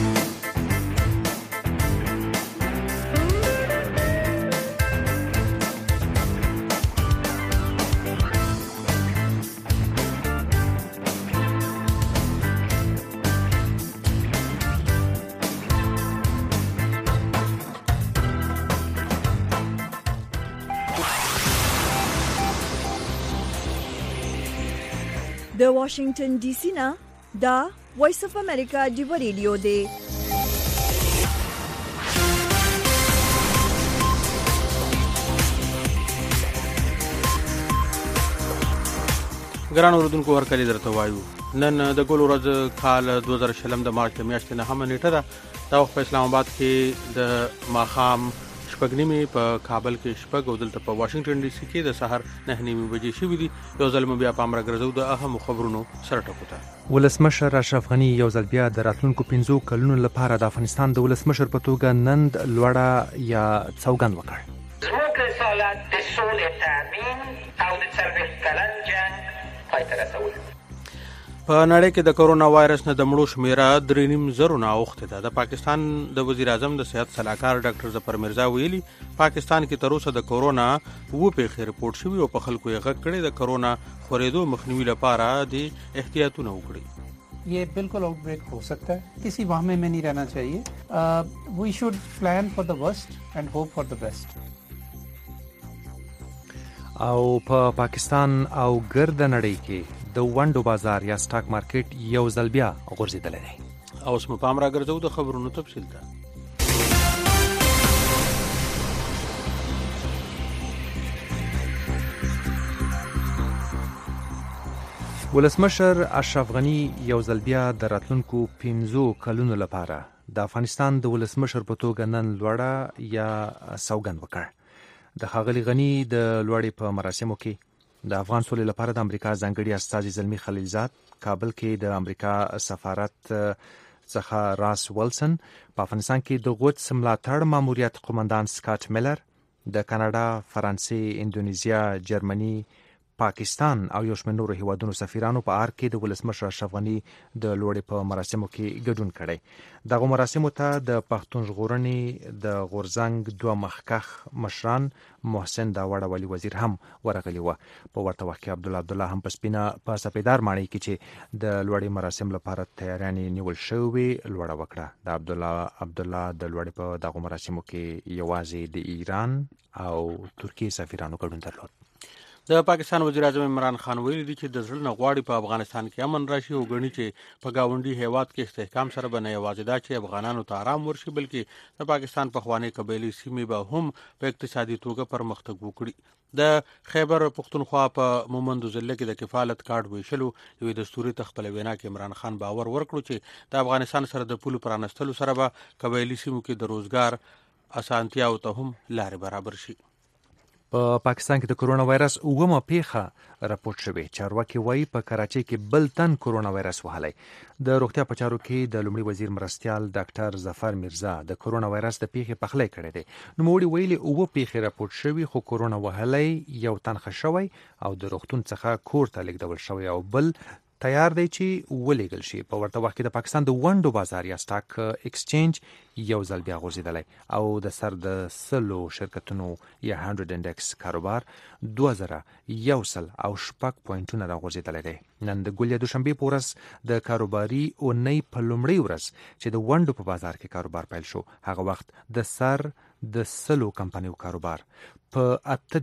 S1: د واشنگټن ډي سي نه دا وایس اف امریکا ډیو ریډیو دی.
S2: ګران اوردونکو ورکړی درته وایو نن د ګل ورځ کال 2020 د مارچ میاشتې نه هم نیټه ده. دا وخت په اسلام آباد کې د ماښام شپږ نیمې، په کابل کې شپږ او دلته په واشنگټن ډي سي کې د سحر 9:30 بجې شوې دي. یو ځل مو بیا پام راګرځو د اهمو خبرونو سره ټکو ته.
S3: ولسمشر اشرف غني یو ځل بیا د راتلونکو 15 کلونو لپاره د افغانستان د ولسمشر په توګه نن لوړه یا سوګند وکړ.
S4: زموږ رسالت د سولې تامین او د 40 کلن جنگ پای ته رسول.
S2: په نړۍ کې د کرونا وایرس نه د مړو شمیره 3.5 نه اوخته ده. د پاکستان د وزیر اعظم د صحت صلاحکار ډاکټر ظفر مرزا ویلي پاکستان کې تر اوسه د کرونا وو پیښې رپورټ شوي او په خلکو یې غږ کړی د کرونا خورېدو مخنیوي لپاره د احتیاطونه وکړي.
S5: ये बिल्कुल आउटब्रेक हो सकता है, किसी वाहमे में नहीं रहना चाहिए. We should plan for the worst and hope for the best.
S3: او په پاکستان او ګرد نړۍ کې د ونډو بازار یا سټاک مارکیټ یو ځل بیا غورځېدلی دی.
S2: او اوس مو پام راګرځو د خبرونو تفصیل ته.
S3: ولسمشر اشرف غني یو ځل بیا د راتلونکو 15 کلونو لپاره د افغانستان د ولسمشر په توګه نن لوړه یا سوګند وکړ. د ښاغلي غني د لوړې په مراسمو کې د افغان سولې لپاره د امریکا ځانګړي استازي زلمي خلیلزاد، کابل کې د امریکا سفارت څخه راس ولسن، په افغانستان کې د قدس ملاتړ ماموریت قومندان سکاټ میلر، د کاناډا، فرانسې، اندونیزیا، جرمني، پاکستان او یو شمېر نورو هیوادونو سفیرانو په ار کې د ولسمشر اشرف غني د لوړې په مراسمو کې ګډون کړی. دغه مراسمو ته د پښتون ژغورنې د غورځنګ دوه مخکښ مشران محسن داوړ ولی وزیر هم ورغلي وو. په ورته وخت کې عبدالله هم په سپیدار ماڼۍ کې چې د لوړې مراسم لپاره تیاریانې نیول شوې لوړه وکړه. د عبدالله د لوړې په دغه مراسمو کې یوازې د ایران او ترکیې سفیرانو ګډون درلود.
S2: د پاکستان وزیر اعظم عمران خان ویلي دي چې د زړه نه غواړي په افغانستان کې امن راشي او غني چې په گاونډي هیواد کې استحکام سره بنه یوازې دا چې افغانانو ته آرام ورشي بلکې د پاکستان په خواني قبایلی سیمې به هم په اقتصادي توګه پرمختګ وکړي. د خیبر پختونخوا په مومند ضلع کې د کفالت کارت ویشلو یوې دستوري تخپل وینا کې عمران خان باور ورکړو چې د افغانستان سره د پولو پرانستلو سره به قبایلی سیمو کې د روزګار اسانتیاو ته هم لارې برابر شي.
S3: په پاکستان کې د کرونا وایرس اومه پیښه راپورټ شوې. چارواکي وایي په کراچۍ کې بل تن کرونا وایرس وهلی. د روغتیا په چارو کې د لومړي وزیر مرستیال ډاکټر ظفر مرزا د کرونا وایرس د پیښې پخلی کړی دی. نوموړي ویلي اومه پیښې راپورټ شوي خو کرونا وهلی یو تن ښه شوی او د روغتون څخه کور ته لیږدول شوی او بل تیار دی چې ولېږل شي. په ورته وخت کې د پاکستان د ونډو بازار یا سټاک ایکسچینج یو ځل بیا غورځېدلی او د سر د 100 شرکتونو یا 100 انډکس کاروبار 2100 او 6 پوینټونه راغورځېدلی دی. نن د ګل یا دوشنبې په ورځ د کاروباري اونۍ په لومړۍ ورځ چې د ونډو په بازار کې کاروبار پیل شو، هغه وخت د سر د 100 کمپنیو کاروبار په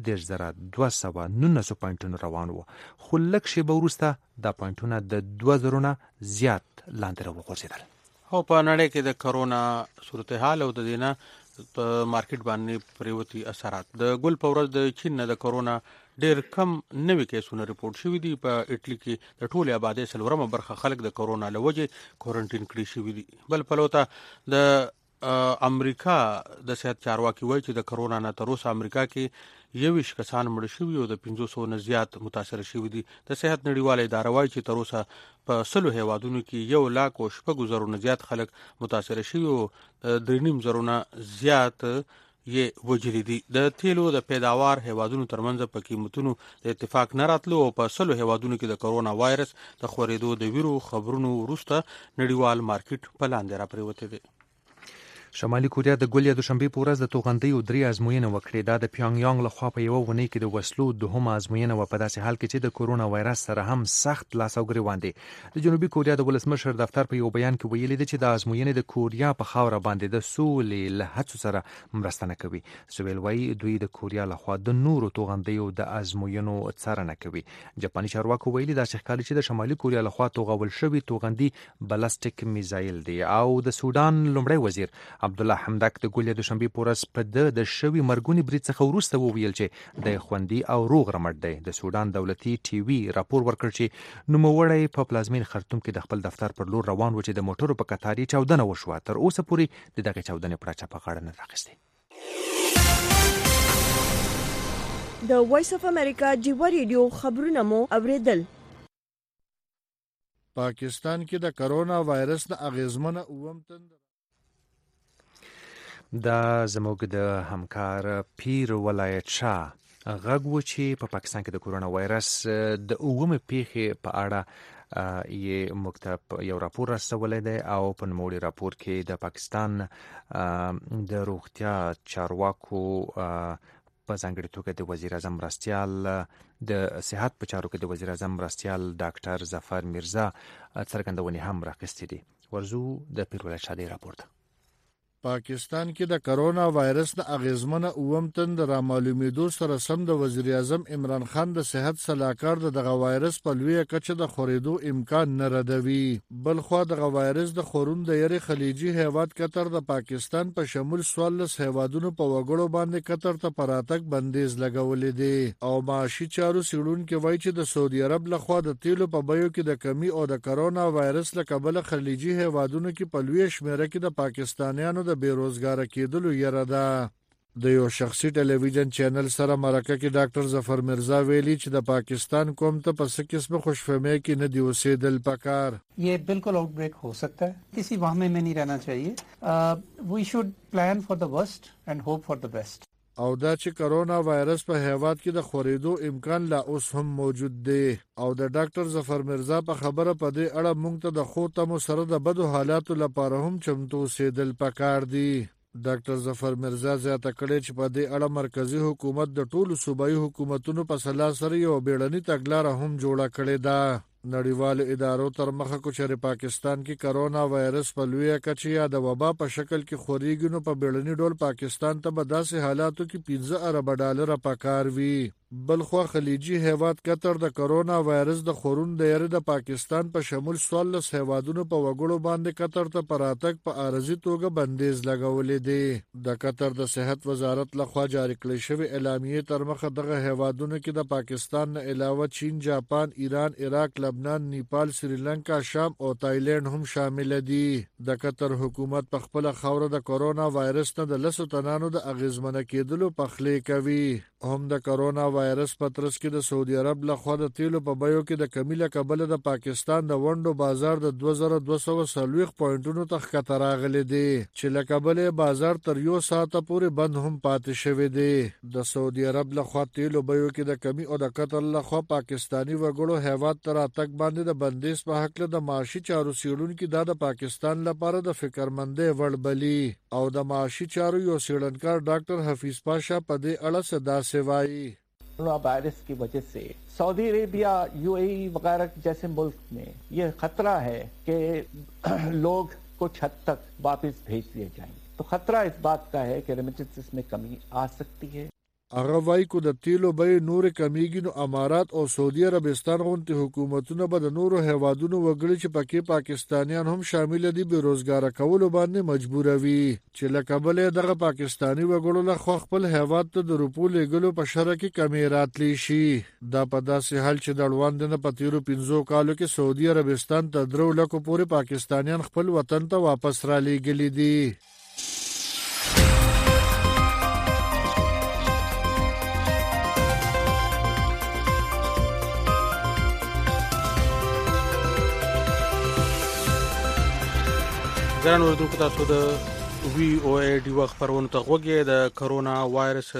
S3: 8,219 پوینټونو روان و، خو لږ شېبه وروسته دا پوینټونه د 2000 نه زیات لاندې راوغورځېدل.
S2: او په نړۍ کې د کرونا صورتحال او د دینه په مارکیټ باندې پریوتی اثرات. د ګل په ورځ د چین نه د کرونا ډېر کم نوي کیسونه ریپورت شوي دي. په اټلی کې د ټولې آبادۍ 4 برخه خلک د کرونا له وجې کوارنټین کړي شوي دي. بل پلوته د امریکا د صحت چارواکي وایي چې د کرونا نه تر اوسه امریکا کې 21 کسان مړ شوي او د 500 نه زیات متاثر شوي دي. د صحت نړیواله اداره وایي چې تر اوسه په 100 هیوادونو کې 1,06,000 نه زیات خلک متاثر شوي او 3,500 نه زیات یې وجلي دي. د تیلو د پیداوار هیوادونو ترمنځ په قیمتونو د اتفاق نه راتلو او په 100 هیوادونو کې د کرونا وایرس د خورېدو د ویرو خبرونو وروسته نړیوال مارکیټ په لاندې را پریوتی دی.
S3: شمالي کوریا د ګل یا دوشنبې په ورځ د توغندیو 3 ازموینه وکړې. دا د پیونګ یانګ لخوا په یوه ونې کې د وسلو دوهمه ازموینه و، په داسې حال کې چې د کرونا وایرس سره هم سخت لاس او ګریوان دی. د جنوبي کوریا د ولسمشر دفتر په یو بیان کې ویلي دی چې د ازموینې د کوریا په خاوره باندې د سولې له هڅو سره مرسته نه کوي. سویل وایي دوی د کوریا لخوا د نورو توغندیو د ازموینو څارنه کوي. جاپاني چارواکو ویلي دا ښکاري چې د شمالي کوریا لخوا توغول شوی توغندي بلاسټیک میزایل دی. او د سودان لومړی وزیر عبدالله حمدک د ګل یا دوشنبې په ورځ په د شوي مرګوني برید څخه وروسته وویل چې د خوندي او روغ رمټ دی. د سودان دولتي ټي وي راپور ورکړ چې نوموړی په پلازمین خرطوم کې د خپل دفتر پر لور روان و چې د موټرو په قطار یې چاودنه وشوه. تر اوسه پورې د دغې چاودنې پړاچه په غاړه نه راخیستې.
S1: د وایس اف امریکا جیوا ریډیو خبرونه مو اوریدل.
S6: پاکستان کې د کرونا وایرس د اغیزمنه اوم تند
S3: دا زموږ د همکار پیر ولایت شاه غږ و چې په پاکستان کې د کرونا وایرس د اومه پیښې په اړه یې موږ ته یو راپور راستولی دی او په نوموړي راپور کې د پاکستان د روغتیا چارواکو په ځانګړې توګه د وزیر اعظم مرستیال د صحت په چارو کې د وزیر اعظم مرستیال ډاکټر ظفر میرزا څرګندونې هم راخیستې دي. ورزو د پیر ولایت شاه دی راپور ته.
S6: پاکستان کې د کرونا وایرس د اغیزمنه اوم تند را معلومېدو سره سم د وزیر اعظم عمران خان د صحت صلاحکار دغه وایرس په لویه کچه د خورېدو امکان نه ردوي. بل خو دغه وایرس د خورون د یری خلیجي هیواد قطر د پاکستان په شمول 14 هیوادونو په وګړو باندې قطر ته پراتک بندیز لګولې دي. او معاشي چارو سیړون کې وایي چې د سعودي عرب لخوا د تیلو په بیو کې د کمی او د کرونا وایرس له کبله خلیجي هیوادونو کې په لویه شمیره کې د پاکستانیانو د بیروزګار کېدلو یره ده. د یو شخصي ټلویزیون چینل سره مرکه کې ډاکټر ظفر میرزا ویلي چې د پاکستان قوم ته په څه قسم خوشفهمي کې نه دی اوسېدل پکار.
S5: ये बिल्कुल आउटब्रेक हो सकता है, किसी वाहमे में नहीं रहना चाहिए. We should plan for the worst and hope for the best.
S6: او دا چې کرونا وایرس په هیواد کې د خورېدو امکان لا اوس هم موجود دی. او د ډاکټر ظفر میرزا په خبره په دې اړه موږ ته د خو تمو سره د بدو حالاتو لپاره هم چمتو اوسېدل پکار دي. ډاکټر ظفر میرزا زیاته کړې چې په دې اړه مرکزی حکومت د ټولو صوبایي حکومتونو په سلا سره یو بیړني تګلاره هم جوړه کړې ده. نړیوالو ادارو تر مخه کو چې پاکستان کې کرونا وایرس په لویه کچه یا د وبا په شکل کې خوريږي نو په بیړني ډول پاکستان ته به داسې حالاتو کې 15 ارب ډالر پکار وي. بلخو خلیجي هیواد قطر د کرونا وایرس د خورون د یری د پاکستان په شمول 14 هیوادونو په وګړو باندې قطر ته پراتک په عارضی توګه بندیز لګولې دي. د قطر د صحت وزارت لخوا جاری کړی شوی اعلامیه تر مخه دغه هیوادونو کې د پاکستان نه علاوه چین، جاپان، ایران، عراق، لبنان، نیپال، سریلانکا، شام او تایلند هم شامل دي. د قطر حکومت په خپل خوره د کرونا وایرس نه د لسو تنانو د اغیزمنه کېدلو پخلی کوي. هم د کرونا وایرس په ترڅ کې د سعودي عرب لخوا د تیلو په بیو کې د کمی له کبله د پاکستان د ونډو بازار د 2240 پوینټونو ته ښکته راغلی دی چې له کبله بازار تر یو ساعت پورې بند هم پاتې شوی دی د سعودي عرب لخوا تیلو بیو کې د کمی او د قطر لخوا پاکستانی وګړو هیواد تر اتک باندې د بندیز په حق له د معاشي چارو سیړونکو د پاکستان لپاره د فکرمندۍ وړ بلی او د معاشي چارو یو سیړنکار ډاکټر حفیظ پاشا په دې اړه صدا سوای
S7: corona virus की वजह से सऊदी अरेबिया यूएई वगैरह जैसे मुल्क में ये खतरा है कि लोग कुछ हद तक वापस भेज दिए जाएंगे तो खतरा इस बात का है कि रेमिटेंसेस में कमी आ सकती है
S6: هغه وایي کو د تیلو بیې نور کمیږي نو امارات او سعودي عربستان غونډه حکومتونه به د نورو هیوادونو وګړي چې پکې پاکستانیان هم شامل دي بیروزګار کول باندې مجبوروي چې لکبل دغه پاکستانی وګړو له خپل هیواد ته د روپو لګلو په شرکه کې کمی راتلی شي دا په داسې حال چې د اړوند نه پتیرو 15 کالو کې سعودي عربستان ته 3 لک پورې پاکستانیان خپل وطن ته واپس را لېږلي دي
S2: ګران اوردونکو تاسو د وی او ای ډي وخت پرونه ته غوږی د کرونا وایرس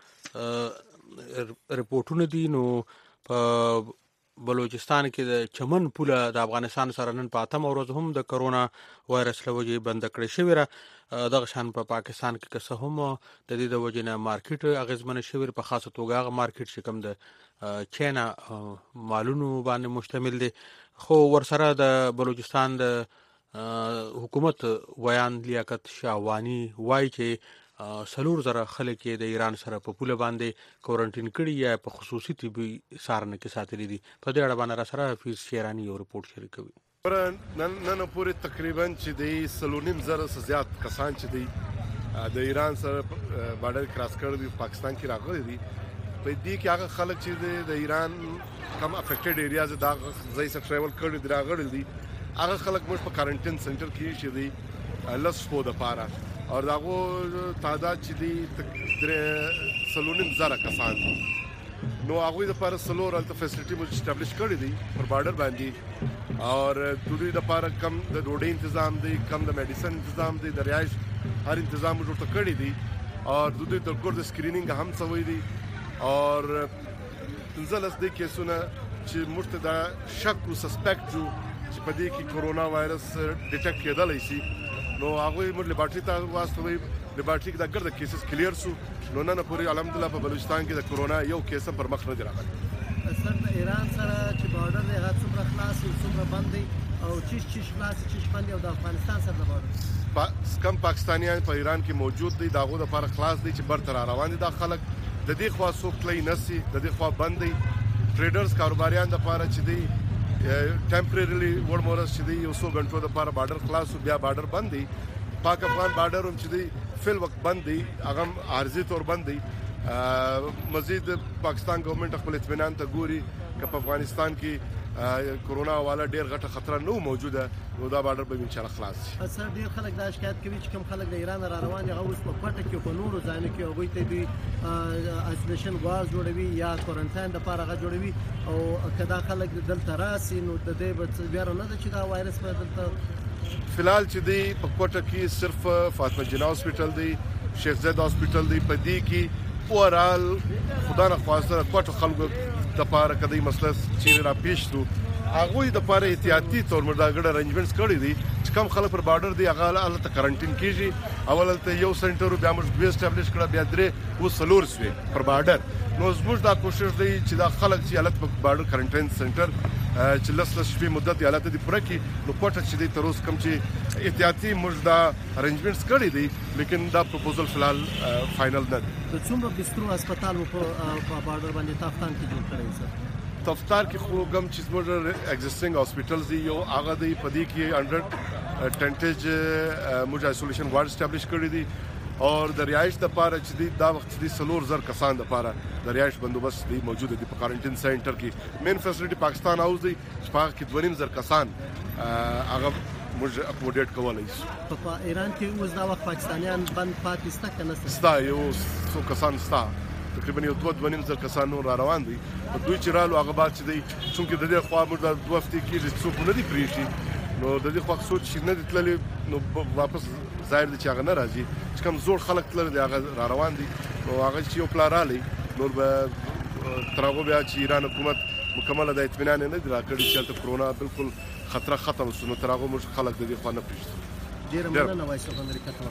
S2: رپورټونه دي نو په بلوچستان کې د چمن پوله د افغانستان سره نن په 8 ورځ هم د کرونا وایرس لوجې بند کړې شوې را دغه شان په پاکستان کې که څه هم د دې د وجې نه مارکیټ اغیزمن شوی په خاصه توګه هغه مارکیټ چې کوم د چینا مالونو باندې مشتمل دي خو ورسره د بلوچستان د حکومت ویان لیاقت شاوانی وایي چې 300 خلک د ایران سره په پوله باندې کوارنټین کړي یا په خصوصي طبي سارنه کې ساتلي دي په دې اړه باندې را سره حفیظ شیرانی یو رپورت شریکوي
S9: نن پورې تقریبا چې د 3.5 څخه زیات کسان چې دي د ایران سره بارډر کراس کړی دي پاکستان کې راغلي دي په دې کې هغه خلک چې د ایران کم افیکټډ ایریاز دا ځای څخه ټریول کړي دي راغلي دي هغه خلک موږ په کوارنټین سنټر کې چې دي لسپو د پاره او داغو تعداد چې دي 3.5 کسان نو هغه د پاره سلور الته فیسیلیټي موږ اسټابلیش کړی دي پر بارډر باندې او د دوی د پاره کم د ډوډۍ تنظیم دي کم د میډیسن تنظیم دي د رهائش هر تنظیم موږ ورته کړی دي او د دوی د کور د سکرینینګ هم سوي دي او تنزلس دي کیسونه چې موږ ته شک او سسپیکټ جو چې په دې کې کرونا وایرس ډیټیکټ کېدلای شي نو هغه موږ لیبارټری ته واستوي لیبارټری کې د ګرد کیسز کلیر شو نو نن پورې الحمدلله په بلوچستان کې د کرونا یو کیس پر مخ نه راغلی
S23: سر د ایران سره چې بارډر دی هغه څومره خلاص او څومره بند دی او چیش خلاص چیش بند او د افغانستان سره د بارډر
S9: کم پاکستانیان په ایران کې موجود دي داغه د پر خلاص دي چې بر تر روان دي د خلک د دې خوا سو کلی نسی د دې خوا بند دي ټریډرز کاروباریان د پاره چې دي ټمپرریلی ورمورس چې دی یو څو غنټو د پاره بارډر خلاص بیا بارډر بند دی پاک افغان بارډر هم چې دی فل وخت بند دی هغه عارضی تور بند دی مزید پاکستان ګورنمنت خپل اطمینان ته ګوري چې په افغانستان کې کرونا والا ډیر غټه خطر نه موجوده نو دا بارډر به ان شاء الله خلاص شي
S23: اثر ډیر خلک دا شکایت کوي چې کوم خلک د ایران را روان دي هغه په پټه کې په نورو ځایونو کې هغه ته دی آیسولیشن وار جوړوي یا کوارنټاین د پاره غا جوړوي او کدا خلک دلته راسي نو د دې بیا نه ده چې دا وایرس په دلته
S9: فلحال چې دی په کوټه کې صرف فاطمه جناح هاسپټل دی شیخ زاید هاسپټل دی په دې کې اورال خدای نه خواسته کوټه خلکو د پاره کدی مسله چې را پیښ شو هغه د پاره احتیاطي تور مردا ارنجمنټس کړی دي چې کم خلک پر بارډر دی هغه الله ته کوارنټین کیږي اول ته یو سنټر بیا موږ به اسټابلیش کړه بیا درې و سلور سوي پر بارډر نو زموږ دا کوشش دی چې دا خلک چې حالت په بارډر کوارنټین سنټر چې لس شپې مدت حالت دی پوره کی نو کوټه چې دی تر اوس کم چې احتیاطي موږ دا ارنجمنټس کړی دي لیکن دا پروپوزل فلحال فائنل نه
S23: د څومره بسترو هسپتال په بارډر باندې تافتان کې جوړ کړی سر
S9: تفتار کې خو غم چې موږ ایگزیسټینګ هاسپټلز دی یو هغه دی په دې کې 100 ټنټیج موږ آیسولیشن وارډ اسټابلیش کړی دي او د رهائش د پاره چې دی دا وخت دی 300 کسان د پاره د رهائش بندوبست دی موجود دي په کوارنټین سنټر کې مین فیسیلیټي پاکستان هاوس دی چې په کې 2.5 کسان هغه موږ اپوډیټ کولای شو
S23: په ایران کې اوس دا وخت پاکستانیان بند پاتې ستا کنه
S9: ستا یو څو کسان ستا تقریبا یو 2.5 زره کسان نور را روان دي دوی چې رالو هغه بعد چې دی چونکې د دې خوا موږ د 2 هفتې کې څوک نه دی پریږدي نو د دې خوا سوچ چې نه دي تللی نو واپس ظاهر دي چې هغه نه راځي چې کوم زوړ خلک تلل دي هغه را روان دي نو هغه چې یو پلا رالی نور به تر هغه بیا چې ایران حکومت مکمل د اطمینان نه دی راکړي چې د کرونا بالکل خطر ختم شونه تر هغه موږ خلک د دې خوا نه پریږدي
S23: ډیر مننه وایس اف امریکا ته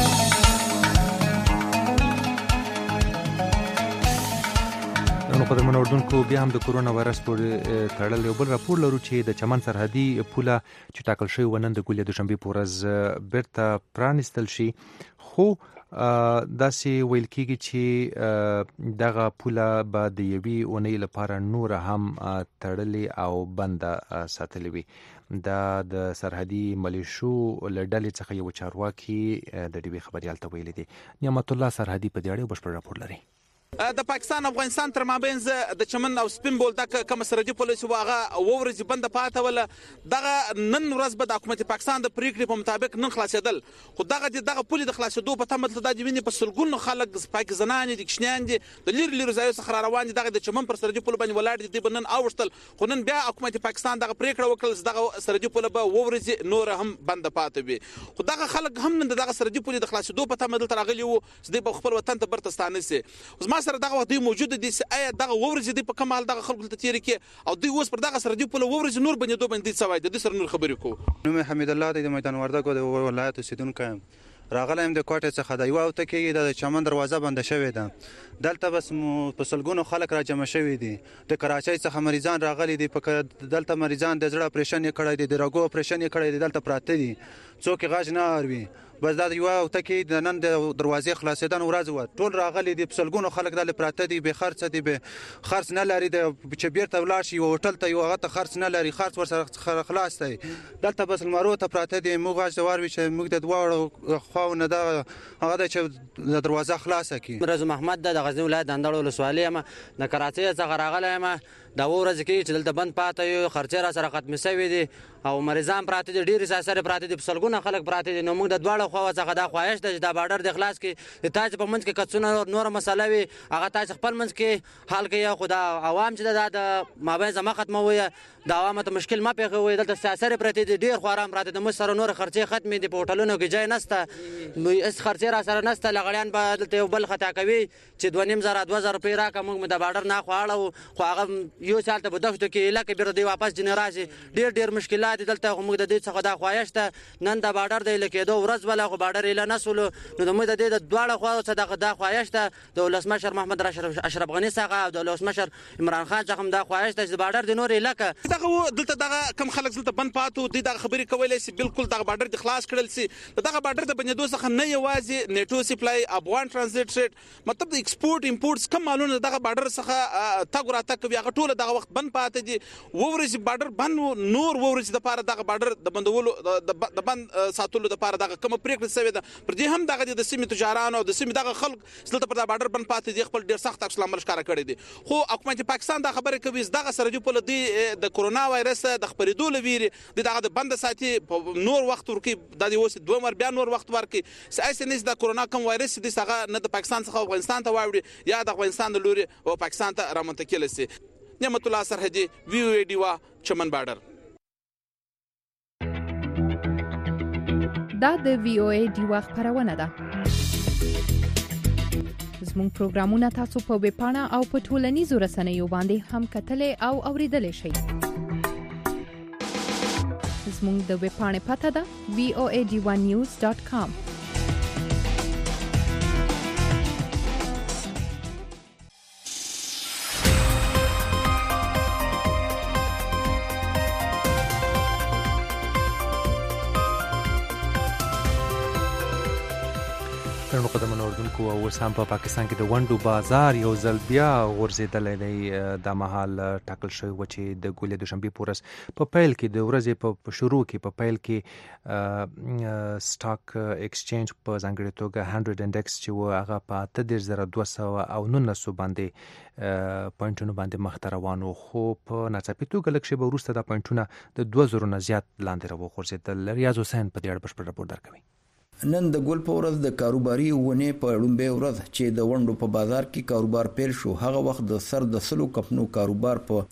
S3: نو قدرمن اردوونکو بیا هم د کرونا وایرس پورې تړل یو بل راپور لرو چې د چمن سرحدي پوله چې ټاکل شوی ونن د ګولې دوشنبه په ورځ بیرته پرانستل شي خو داسې ویل کېږي چې دغه پوله به د یوې اونۍ لپاره نور هم تړلې او بند ساتلې وي دا د سرحدي ملیشو له ډلې څخه یو چارواکي د ډیوی خبريال ته ویلي دي نعمت الله سرحدي په دې اړه بشپړ راپور لري
S8: د پاکستان افغانستان تر مابین د چمن او سپین بولدک کوم سرحدي پولیس واغه ورځ بند پاته ول دغه نن ورځ به د حکومت پاکستان د پریکړې په مطابق نن خلاصېدل خو دغه پولی د خلاصېدو په تمه د وینې په سلګونو خلک پاک زنان دي کښنیان دي د لیر ځای څخه روان دي دغه د چمن پر سرحدي پول باندې ولاړ دي بنن اوشتل خو نن بیا حکومت پاکستان دغه پریکړه وکړل دغه سرحدي پول به ورځ نور هم بند پاته وي خو دغه خلک هم نن دغه سرحدي پول د خلاصېدو په تمه دلته راغلي وو چې د خپل وطن ته برتستانه سي اوس ما سره دغه وخت موجود دي آیا دغه ورځ دي په کمال دغه خلکو ته تیر کې او دوی اوس پر دغه سرحدي پول ورځ نور باندې دوه باندې سوای د سر نور خبرې کو
S11: نوم حمید الله د میدان وردګو د ولایت اوسیدونکو راغلم د کوټه څخه د یو او ته کې د چمن دروازه بند شوې ده دلته بس په سلګونو خلک را جمع شوي دي د کراچۍ څخه مریضان راغلي دي په دلته مریضان د زړه اپریشن کړی دي د رګو اپریشن کړی دي دلته پراته دي څوک غاښ نه اوري بس دا یو او ته کې د نن د دروازې خلاصېدن ورځ و ټول راغلي دي په سلګونو خلک د پراته دي به خرڅ دي به خرڅ نه لري د چې بیرته ولاړ شي هوټل ته یو هغه ته خرڅ نه لري خرڅ ورسره خلاص دی دلته بس المارو ته پراته دي موږ غاښ دوار وي چې موږ د دواړو خواونه دا هغه د چې د دروازه خلاصه کی
S12: رضا محمد د غزنی ولایت اندړو ولسوالۍ ما د کراچۍ څخه راغلی ما دا ورځ کې چې دلته بند پاته یو خرچه را سره ختم شوی دي او مریضان پراته دي ډیر سره پراته دي سلګونه خلک پراته دي نو موږ د دواړو خوا څخه دا خواهش ده چې دا بارډر د خلاص کې تاج په منځ کې کڅونه نور مسله وي هغه تاج خپل منځ کې حل کوي خدا عوام چې د مابین زما ختموي د عوامو ته مشکل ما پیښوي دلته سیاسي پراته دي ډیر خورام پراته دي مو سره نور خرچه ختم دي په هوټلونو کې ځای نشته اس خرچه را سره نشته لغړیان به دلته یو بل خطا کوي چې 2.5 روپۍ راکا موږ د بارډر نه خواړو خو هغه یو سال ته بدښت کې علاقې بیر دی واپس جن راځي ډیر مشکلات دلته موږ د دې څخه دا خواهش ته نن د بارډر د لکېدو ورځ ولا خو بارډر اله نسولو نو د موږ د دې د دواړه خوا څخه دا خواهش ته د ولسمشر محمد اشرف غنی څخه او د ولسمشر عمران خان څخه دا خواهش ته چې بارډر د نور علاقې
S8: دغه دلته دغه کم خلک دلته بند پاتو دي دغه خبرې کولای شي بالکل دغه بارډر د خلاص کړل شي دغه بارډر د بنیادو څخه نه یوازې نیټو سپلای افغان ترانزیت ریټ مطلب د ایکسپورټ امپورټس کم مالونه دغه بارډر څخه تاګ را تک بیا ټول دغه وخت بند پاتې دي ورځ بارډر بند نور ورځ د پاره دغه بارډر د بندولو د بند ساتلو د پاره دغه کوم پریکړه شوې ده پر دې هم دغه د سیمې تجارانو د سیمې دغه خلک دلته پر بارډر بند پاتې دي خپل ډیر سخت عکس العمل ښکارا کړی دي خو حکومت پاکستان دا خبره کوي دغه سرحدي پول د کرونا وایرس د خبرېدو لویری دغه د بند ساتي نور وخت ورکی د اوس دوه مر بیا نور وخت ورکی سایس نه د کرونا کوم وایرس دي څنګه نه د پاکستان څخه افغانستان ته واوړي یا د افغانستان د لوري او پاکستان ته رامنتقل شي نعمت الله سرحدي وی او ای ډیوا چمن بارډر
S13: دا د وی او ای ډیوا خبرونه ده زموږ پروګرامونه تاسو په ویب پاڼه او په ټولنیزو رسنیو باندې هم کتلې او اوریدلې شئ زموږ د ویب پاڼې پته ده voad1news.com
S3: ترنو قدمن اردوونکو او سم په پاکستان کې د وندو بازار یو ځل بیا ورزيدلې دی د محل ټاکل شوی و چې د ګولې دوشنبه پورس په پیل کې د ورځې په شروع کې په پیل کې سټاک ایکسچینج په ځانګړي توګه 100 انډکس چې و هغه په 3200 او 900 باندې پوینټونو باندې مخ ته روان و خو په ناڅاپي توګه لکه چې وروسته د پوینټونه د 2000 نه زیات لاندې راوغورځېدل ریاض حسین په دې اړه بشپړ راپور درکوي
S10: نن د ګل په ورځ د کاروباري ونې په لومبه ورځ چې د ونډو په بازار کې کاروبار پیل شو هغه وخت د سر د سلو کمپنو کاروبار په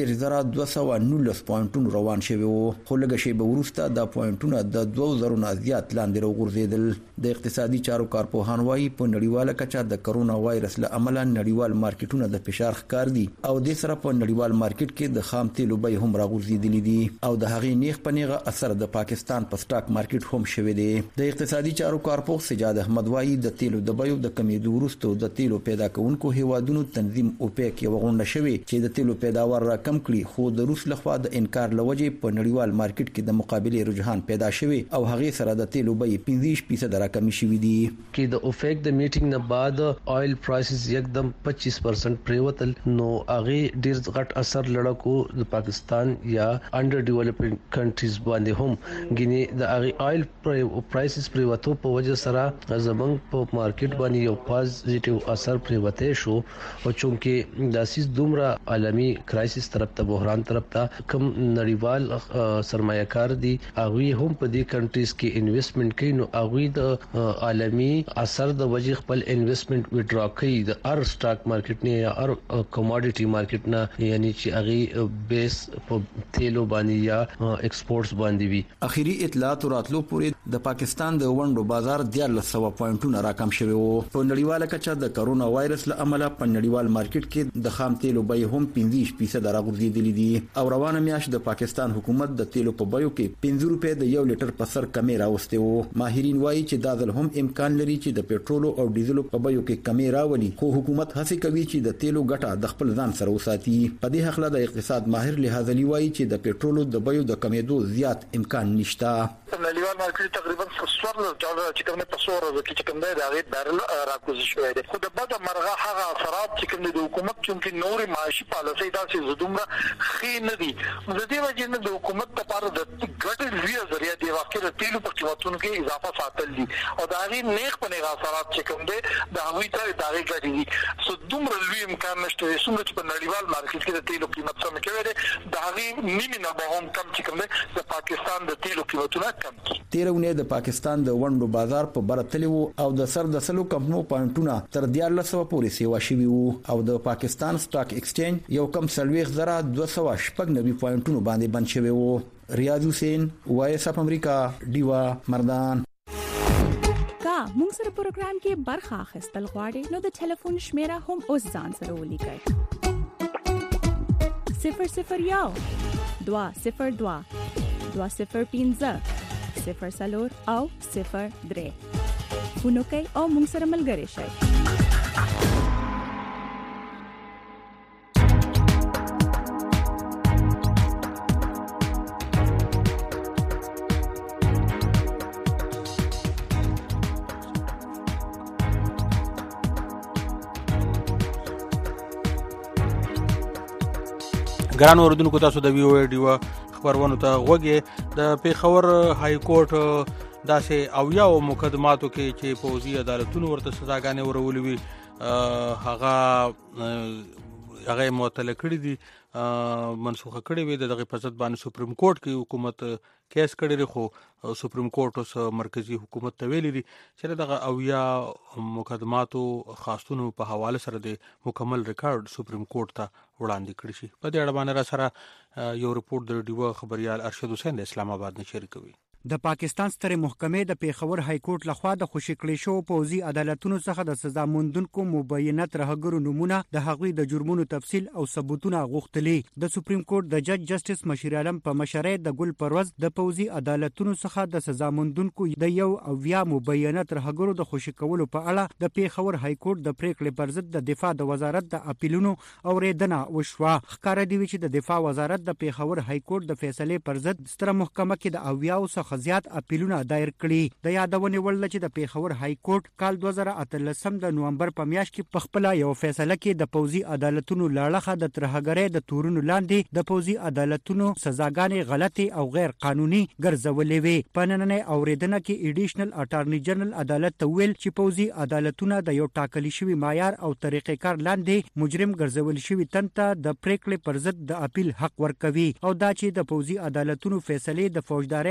S10: 8219 پوینټونو روان شوی وو خو لږ شی به ورسته د پوینټونو د 2000 نه زیات لاندې راغورځیدل د اقتصادي چارو کارپوهان وايي په نړیواله کچه د کرونا وایرس له امله نړیوال مارکیټونه د فشار ښکار دي او د سره په نړیوال مارکیټ کې د خام تیلو بیې هم راغورځېدلې دي او د هغې نیغ په نیغه اثر د پاکستان په سټاک مارکیټ هم شوی دی د اقتصادي چارو کارپوه سجاد احمد وايي د تیلو د بیو د کمیدو وروسته د تیلو پیدا کوونکو هیوادونو تنظیم اوپیک یو غونډه شوې چې د تیلو پیداوار را کم کړي خو د روس لخوا د انکار لوجې په نړیوال مارکیټ کې د مقابله رجحان پیدا شوی او هغه سره د تیلو بیې 15% راکمې شوې دي
S15: چې د اوپیک د میټینګ نه بعد آیل پرایسز یکدم 25% پریوتل نو هغه ډیر غټ اثر لړکو د پاکستان یا انډر ډیولپډ کنټریز باندې هم غني د هغه آیل پرایسز پریوتو په وجه سره زمنګ په مارکیټ باندې یو پوزټیو اثر پریوته شو او چونکه د اساس دومره عالمي کرایسس طرف ته بحران طرف ته کم نړیوال سرمایه‌کار دي هغه هم په دې کنټریز کې انویسټمنټ کوي نو هغه د عالمي اثر د وجه خپل انویسټمنټ وډرا کوي د ار سٹاک مارکیټ نه یا ار کموډټي مارکیټ نه یعنی چې هغه بیس په تیلو باندې یا ایکسپورټس باندې وي
S10: اخیری اطلاعات راتلو پورې د پاکستان د ونډو بازار 1300 پوینټونه راکم شوی وو په نړیواله کچه د کرونا وایرس له امله په نړیوال مارکیټ کې د خام تیلو بیې هم 15% راغورځېدلې دي او روانه میاشت د پاکستان حکومت د تیلو په بیو کې 15 روپے د یو لیټر په سر کمې راوستي وو ماهرین وایي چې دا ځل هم امکان لري چې د پېټرول او ډیزل په بیو کې کمې راولي خو حکومت هڅه کوي چې د تیلو ګټه د خپل ځان سره وساتي په دې حق له د اقتصاد ماهر لحاظ وایي چې د پېټرول د بیو د کمیدو زیات امکان نشته
S16: نړیوال مارکیټ تقریبا $4 چې کومه په سور کې کوم دی دا غي بیرل راکوزي شوی دی خو د بده مرغه هغه اثرات چې کوم د حکومت چې نور معاشي پالیسي داسې زدومره خې نه دي د دې وجه نه د حکومت لپاره د ګټې ویه ذریعہ دی واقع د تیلو په قیمتونو کې اضافه ساتل دي او دا غي نیغ په نیغ اثرات چې کوم دی د هغوی ته دا غي ګټې دي سو دومره لوی امکان نشته څنګه چې په نړیوال مارکیټ کې د تیلو قیمت څنګه کوي دی دا غي نیمه نه به هم کم چې کوم دی د پاکستان د تیلو قیمتونه کم دي
S10: تیرونه د پاکستان د ونډو بازار په برتلی وو او د سر د سلو کمپنو پوینټونه تر 1400 پورې سیوا شوی وو او د پاکستان سټاک ایکسچینج یو کم 290 پوینټونو باندې بند شوی وو ریاض حسین وایس اپ امریکا دیوا مردان
S24: کا موږ سره پروګرام کې برخه اخیستل غواړئ نو د ټلیفون شمیره هم اوس ځان سره ولیکئ 001 202 0 او 03 فونو کوي او موږ سره ملګري شئ
S2: ګران اوردونکو تاسو د وی او ډیو خبرونه ته غوږی د پیښور های کورټ داسې او یو مقدماتو کې چې پوزي عدالتونو ورته سزاګانې ورولې وي هغه معطل کړی دي منسوخه کړی وي دغه په ضد باندې سپریم کورټ کې حکومت کیس کړی خو سپریم کورټ اوس مرکزی حکومت ته ویلي دي چې دغه او یا مقدماتو خاصونو په حواله سره د مکمل ریکارډ سپریم کورټ ته وړاندې کړی شي په دې اړه باندې را سره یو رپورت د ډیو خبريال ارشد حسین د اسلام آباد نه شریکوي
S25: د پاکستان ستر محکمې د پیښور های کورټ لخوا د خوشی کړی شو پوزي عدالتونو څخه د سزا موندونکو مبینه ترهګرو نمونه د هغوی د جرمونو تفصیل او ثبوتونه غوښتلي د سپریم کورټ د جج جسټس مشیر عالم په مشرۍ د ګل پروز د پوزي عدالتونو څخه د سزا موندونکو د یو او یا مبینه ترهګرو د خوشی کولو په اړه د پیښور های کورټ د پریکړې پر ضد د دفاع د وزارت د اپیلونو اوریدنه وشوه ښکار دی چې د دفاع وزارت د پیښور های کورټ د فیصلې پر ضد ستر محکمه کې د اویاو څخه زیات اپیلونه دایر کړي د یادونه ول چې د پیښور های کورټ کال 2013 د نومبر په میاشت کې په خپل یو فیصله کې د پوزي عدالتونو لاړه د ترهګرۍ د تورونو لاندې د پوزي عدالتونو سزاګانې غلطي او غیر قانوني ګرځولې وي په نننۍ اوریدنه کې ایډیشنل اټارنی جنرال عدالت ته ویل چې پوزي عدالتونه د یو ټاکلي شوی معیار او طریقې کار لاندې مجرم ګرځول شوی تنته د پریکړې پر ضد د اپیل حق ورکوي او دا چې د پوزي عدالتونو فیصله د فوجدارۍ د قانون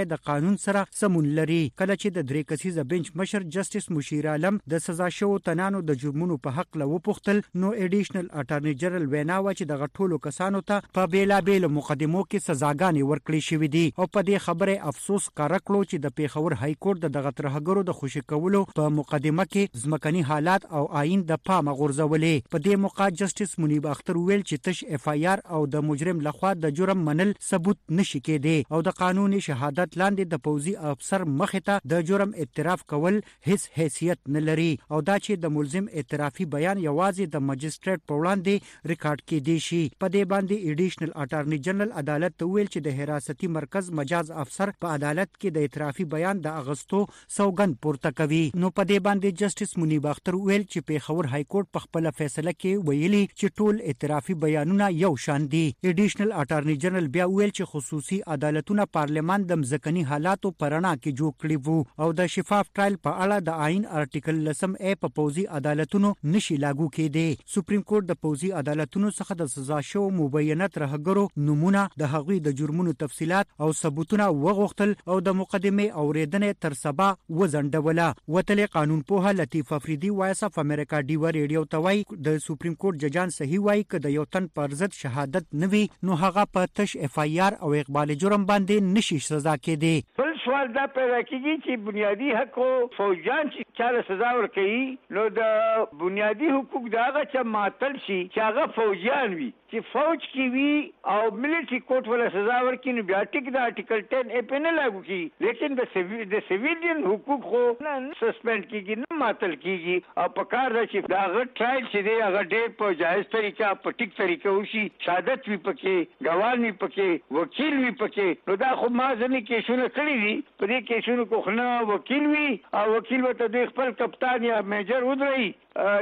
S25: قانون سره سمون لري. کله چې د 3 کسیزه بنچ مشر جسټس مشیر عالم د سزا شو تنانو د جرمونو په حق له وپوښتل نو ایډیشنل اټارنی جنرال وینا و چې د ټولو کسانو ته په بیلابېل مقدمو کې سزاګانې ورکړې شوې دي او په دې خبره افسوس کارکړو چې د پیښور های کورټ د دغه ترهګرو د خوشی کولو په مقدمه کې ځمکني حالات او آئین د پامه غورځولې. په دې موقع جسټس منیب اختر ویل چې تش اف آی آر او د مجرم لخوا د جرم منل ثبوت نشي کېدی او د قانوني شهادت لاندې د پوځي افسر مخې ته د جرم اعتراف کول هیڅ حیثیت نه لري او دا چې د ملزم اعترافي بیان یوازې د مجستریټ په وړاندې ریکارډ کېدی شي. په دې باندې ایډیشنل اټارنی جنرال عدالت ته ویل چې د حراستي مرکز مجاز افسر په عدالت کې د اعترافي بیان د اغستو سوګند پورته کوي. نو په دې باندې جسټس منیب اختر ویل چې پیښور های کورټ په خپل فیصله کې ویلي چې ټول اعترافي بیانونه یو شان دي. ایډیشنل اټارنی جنرال بیا ویل چې خصوصي عدالتونه پارلمان د مځکني حالاتو پرانا کې جوړ کړي وو او د شفاف ټرایل په اړه د آئین آرټیکل 10 په پوځي عدالتونو نشي لاګو کېدی. سپریم کورټ د پوځي عدالتونو څخه د سزا شو مبینه ترهګرو نمونه د هغوی د جرمونو تفصيلات او ثبوتونه وغوښتل او د مقدمه اوریدنې تر سبا وزندوله. وتل قانون پوها لطیف افریدي وایس اف امریکا ډیو ریډیو توای د سپریم کورټ ججان صحیح وای ک د یو تن پر ضد شهادت نوي نو هغه په تش اف آی آر او اقبال جرم باندې نشي سزا کېدی.
S14: بل سوال دا پیدا کیږي چې بنیادی حق فوجان چې چاله سزا ورکړي نو د بنیادی حقوق داغه چې ماتل شي چې هغه فوجان وي چې فوج کی وی او ملټری کورټ ولا سزا ورکړي نو بیا ټیک د آرټیکل 10 اپ نه لاګو کی لیکن د سیویلین حقوق خو نه سسپند کیږي نه ماتل کیږي او په کار راشي داغه ټرایل چې دی هغه ډېر په جایز طریقه په ټیک طریقه وشي شهادت وی پکې ګواهی وی پکې وکیل وی پکې نو دا خو ما ځنې کیسونه کړی دي په دې کیسونو کو خنه وکیل وی او وکیل وته د خپل کپتان یا میجر ودري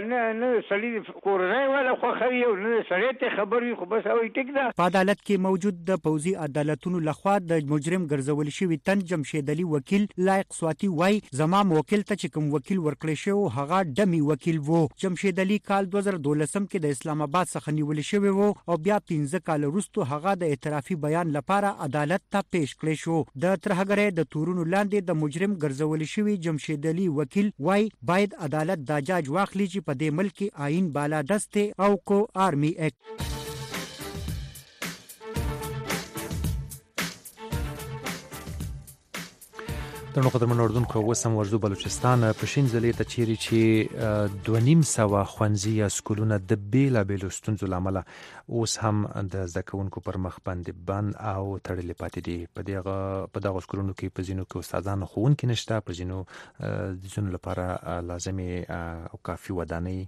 S14: نه سړی کورنۍ ولا خو خري او نه سړی ته خبر وي خو بس او ټیک ده.
S25: په عدالت کې موجود د پوځي عدالتونو لخوا د مجرم ګرځول شوی تن جمشید علي وکیل لایق سواتی وای زما موکل ته چې کوم وکیل ورکړی شو هغه ډمی وکیل وو. جمشید علي کال 2012 کې د اسلام آباد څخه نیول شوی وو او بیا 15 کال وروسته هغه د اعترافي بیان لپاره عدالت ته پیش کړی شو. د ترهګرۍ د تورونو لاندې د مجرم ګرځول شوی جمشید علي وکیل وای باید عدالت دا جاج واخلي چې په دې ملک آئین بالا دسته او کو آرمی اکټ.
S3: درنو قدرمن اردوونکو وسم ورزو بلوچستان په شین ځلې ته چیرې چې 2.5 ښوونځي یا سکولونه د بیلابېلو ستونزو له امله اوس هم د زده کوونکو پر مخ باندې بند او تړلې پاتې دي. په دغه سکولونو کې په ځینو کې استادان ښوونکي نشته، په ځینو لپاره لازمي او کافي ودانۍ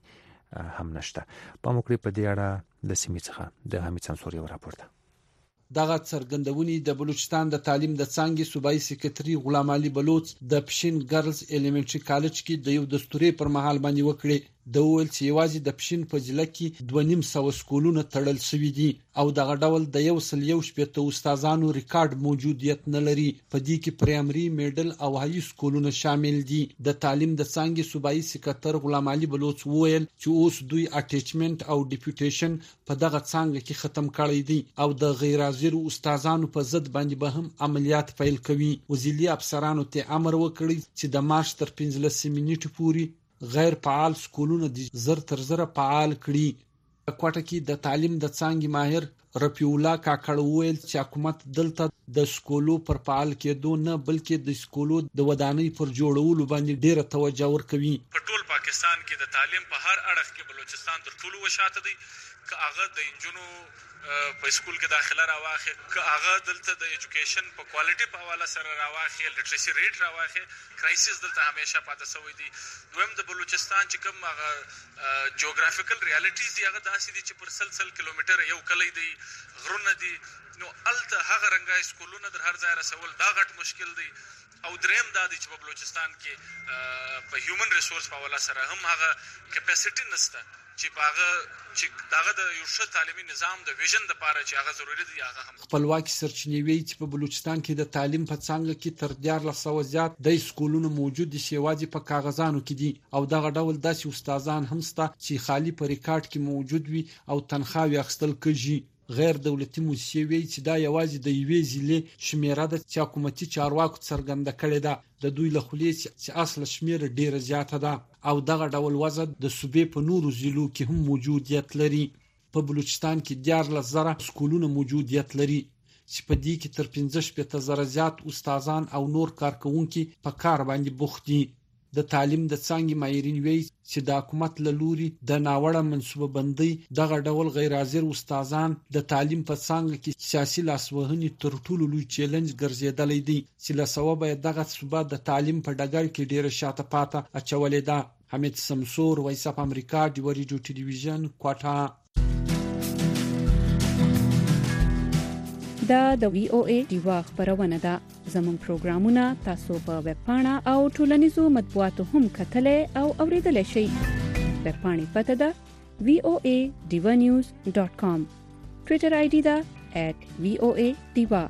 S3: هم نشته. په موکړې په دې اړه د سیمې څخه د حمید سمسور یو راپور ده.
S17: دغه څرګندونې د بلوچستان د تعلیم د څانګې صوبایي سکرټري غلام علي بلوچ د پښین ګرلز الیمنټري کالج کې د یو دستوري پر مهال باندې وکړي. د ویل چې یوازې د پښین په ضلع کې 2.5 سکولونه تړل شوي دي او دغه ډول د 118 استادانو ریکارډ موجودیت نه لري. په دې کې پرایمري، میډل او هاي سکولونه شامل دي. د تعلیم د څانګې صوبایي سکرټر غلام علي بلوچ ویل چې اوس دوی اټیچمنت او ډیپوټیشن په دغه څانګه کې ختم کړی دي او د غیر حاضر استادانو په ضد باندې به هم عملیات پیل کوي. وزیري افسرانو ته امر وکړي چې د مارچ تر 15 نیټې پورې غیر فعال سکولونه د زر تر زر فعال کړي. کوټه کې د تعلیم د څانګې ماهر رفیع الله کاکړ ویل چې حکومت دلته د سکولو پر فعال کېدو نه بلکې د سکولو د ودانۍ پر جوړولو باندې ډیره توجه ورکوي.
S18: په ټول پاکستان کې د تعلیم په هر اړخ کې بلوچستان تر ټولو وشاته دی. که هغه د انجونو په سکول کې داخله راواخي، که هغه دلته د ایجوکیشن په کوالټي په حواله سره راواخي، لټریسي ریټ راواخي، کرایسس دلته همیشه پاتې شوی دی. دویم د بلوچستان چې کوم هغه جیوګرافیکل ریالټیز دی هغه داسې دي چې پر سلسل کیلومتر یو کلی دی، غرونه دي، نو الته هغه رنګه سکولونه در هر ځای رسول دا غټ مشکل دی. او دریم دا دی چې په بلوچستان کې په هیومن ریسورس په حواله سره هم هغه کیپاسټي نشته چې هغه چې دغه د یو ښه تعلیمي نظام د ویژن لپاره چې هغه ضروري دی. هغه هم
S17: خپلواکي سرچینې وی چې په بلوچستان کې د تعلیم په څانګه کې تر 1400 زیات د سکولونو موجود دي چې واجب په کاغذانو کې دي او دغه ډول داسې استادان هم شته چې خالی په ریکارډ کې موجود وي او تنخواهي اخیستل کوي. غیر دولتي موسسې وایي چې دا یوازې د یوې ضلع شمیره ده چې حکومتي چارواکو څرګنده کړې ده. د دوی له خولې چې اصل شمیره ډیره زیاته ده او دغه ډول وضع د صوبې په نورو ضلعو کې هم موجودیت لري. په بلوچستان کې 14,000 سکولونه موجودیت لري چې په دې کې تر 15,000 زیات استادان او نور کارکونکي په کار باندې بوخت دي. د تعلیم د څانګې ماهرین وایي چې د حکومت له لوري د ناوړه منصوبه بندۍ دغه ډول غیر حاضر استادان د تعلیم په څانګه کې سیاسي لاسوهنې تر ټولو لوی چیلنج ګرځېدلی دی چې له سببه دغه صوبه د تعلیم په ډګر کې ډیره شاته پاته اچولې ده. حمید سمسور، وایس اف امریکا، ډیو ریډیو ټلویزیون، کوټه.
S13: دا د وی او ای دیوا خبرونه ده. زموږ پروګرامونه تاسو په ویب پاڼه او ټولنیزو مطبوعاتو هم کتلای او اوریدلای شئ. ویب پاڼې پته ده voanews.com. ټویټر آی ډي ده @voadiva.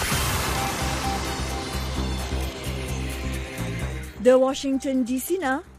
S1: د واشنگټن ډي سي نه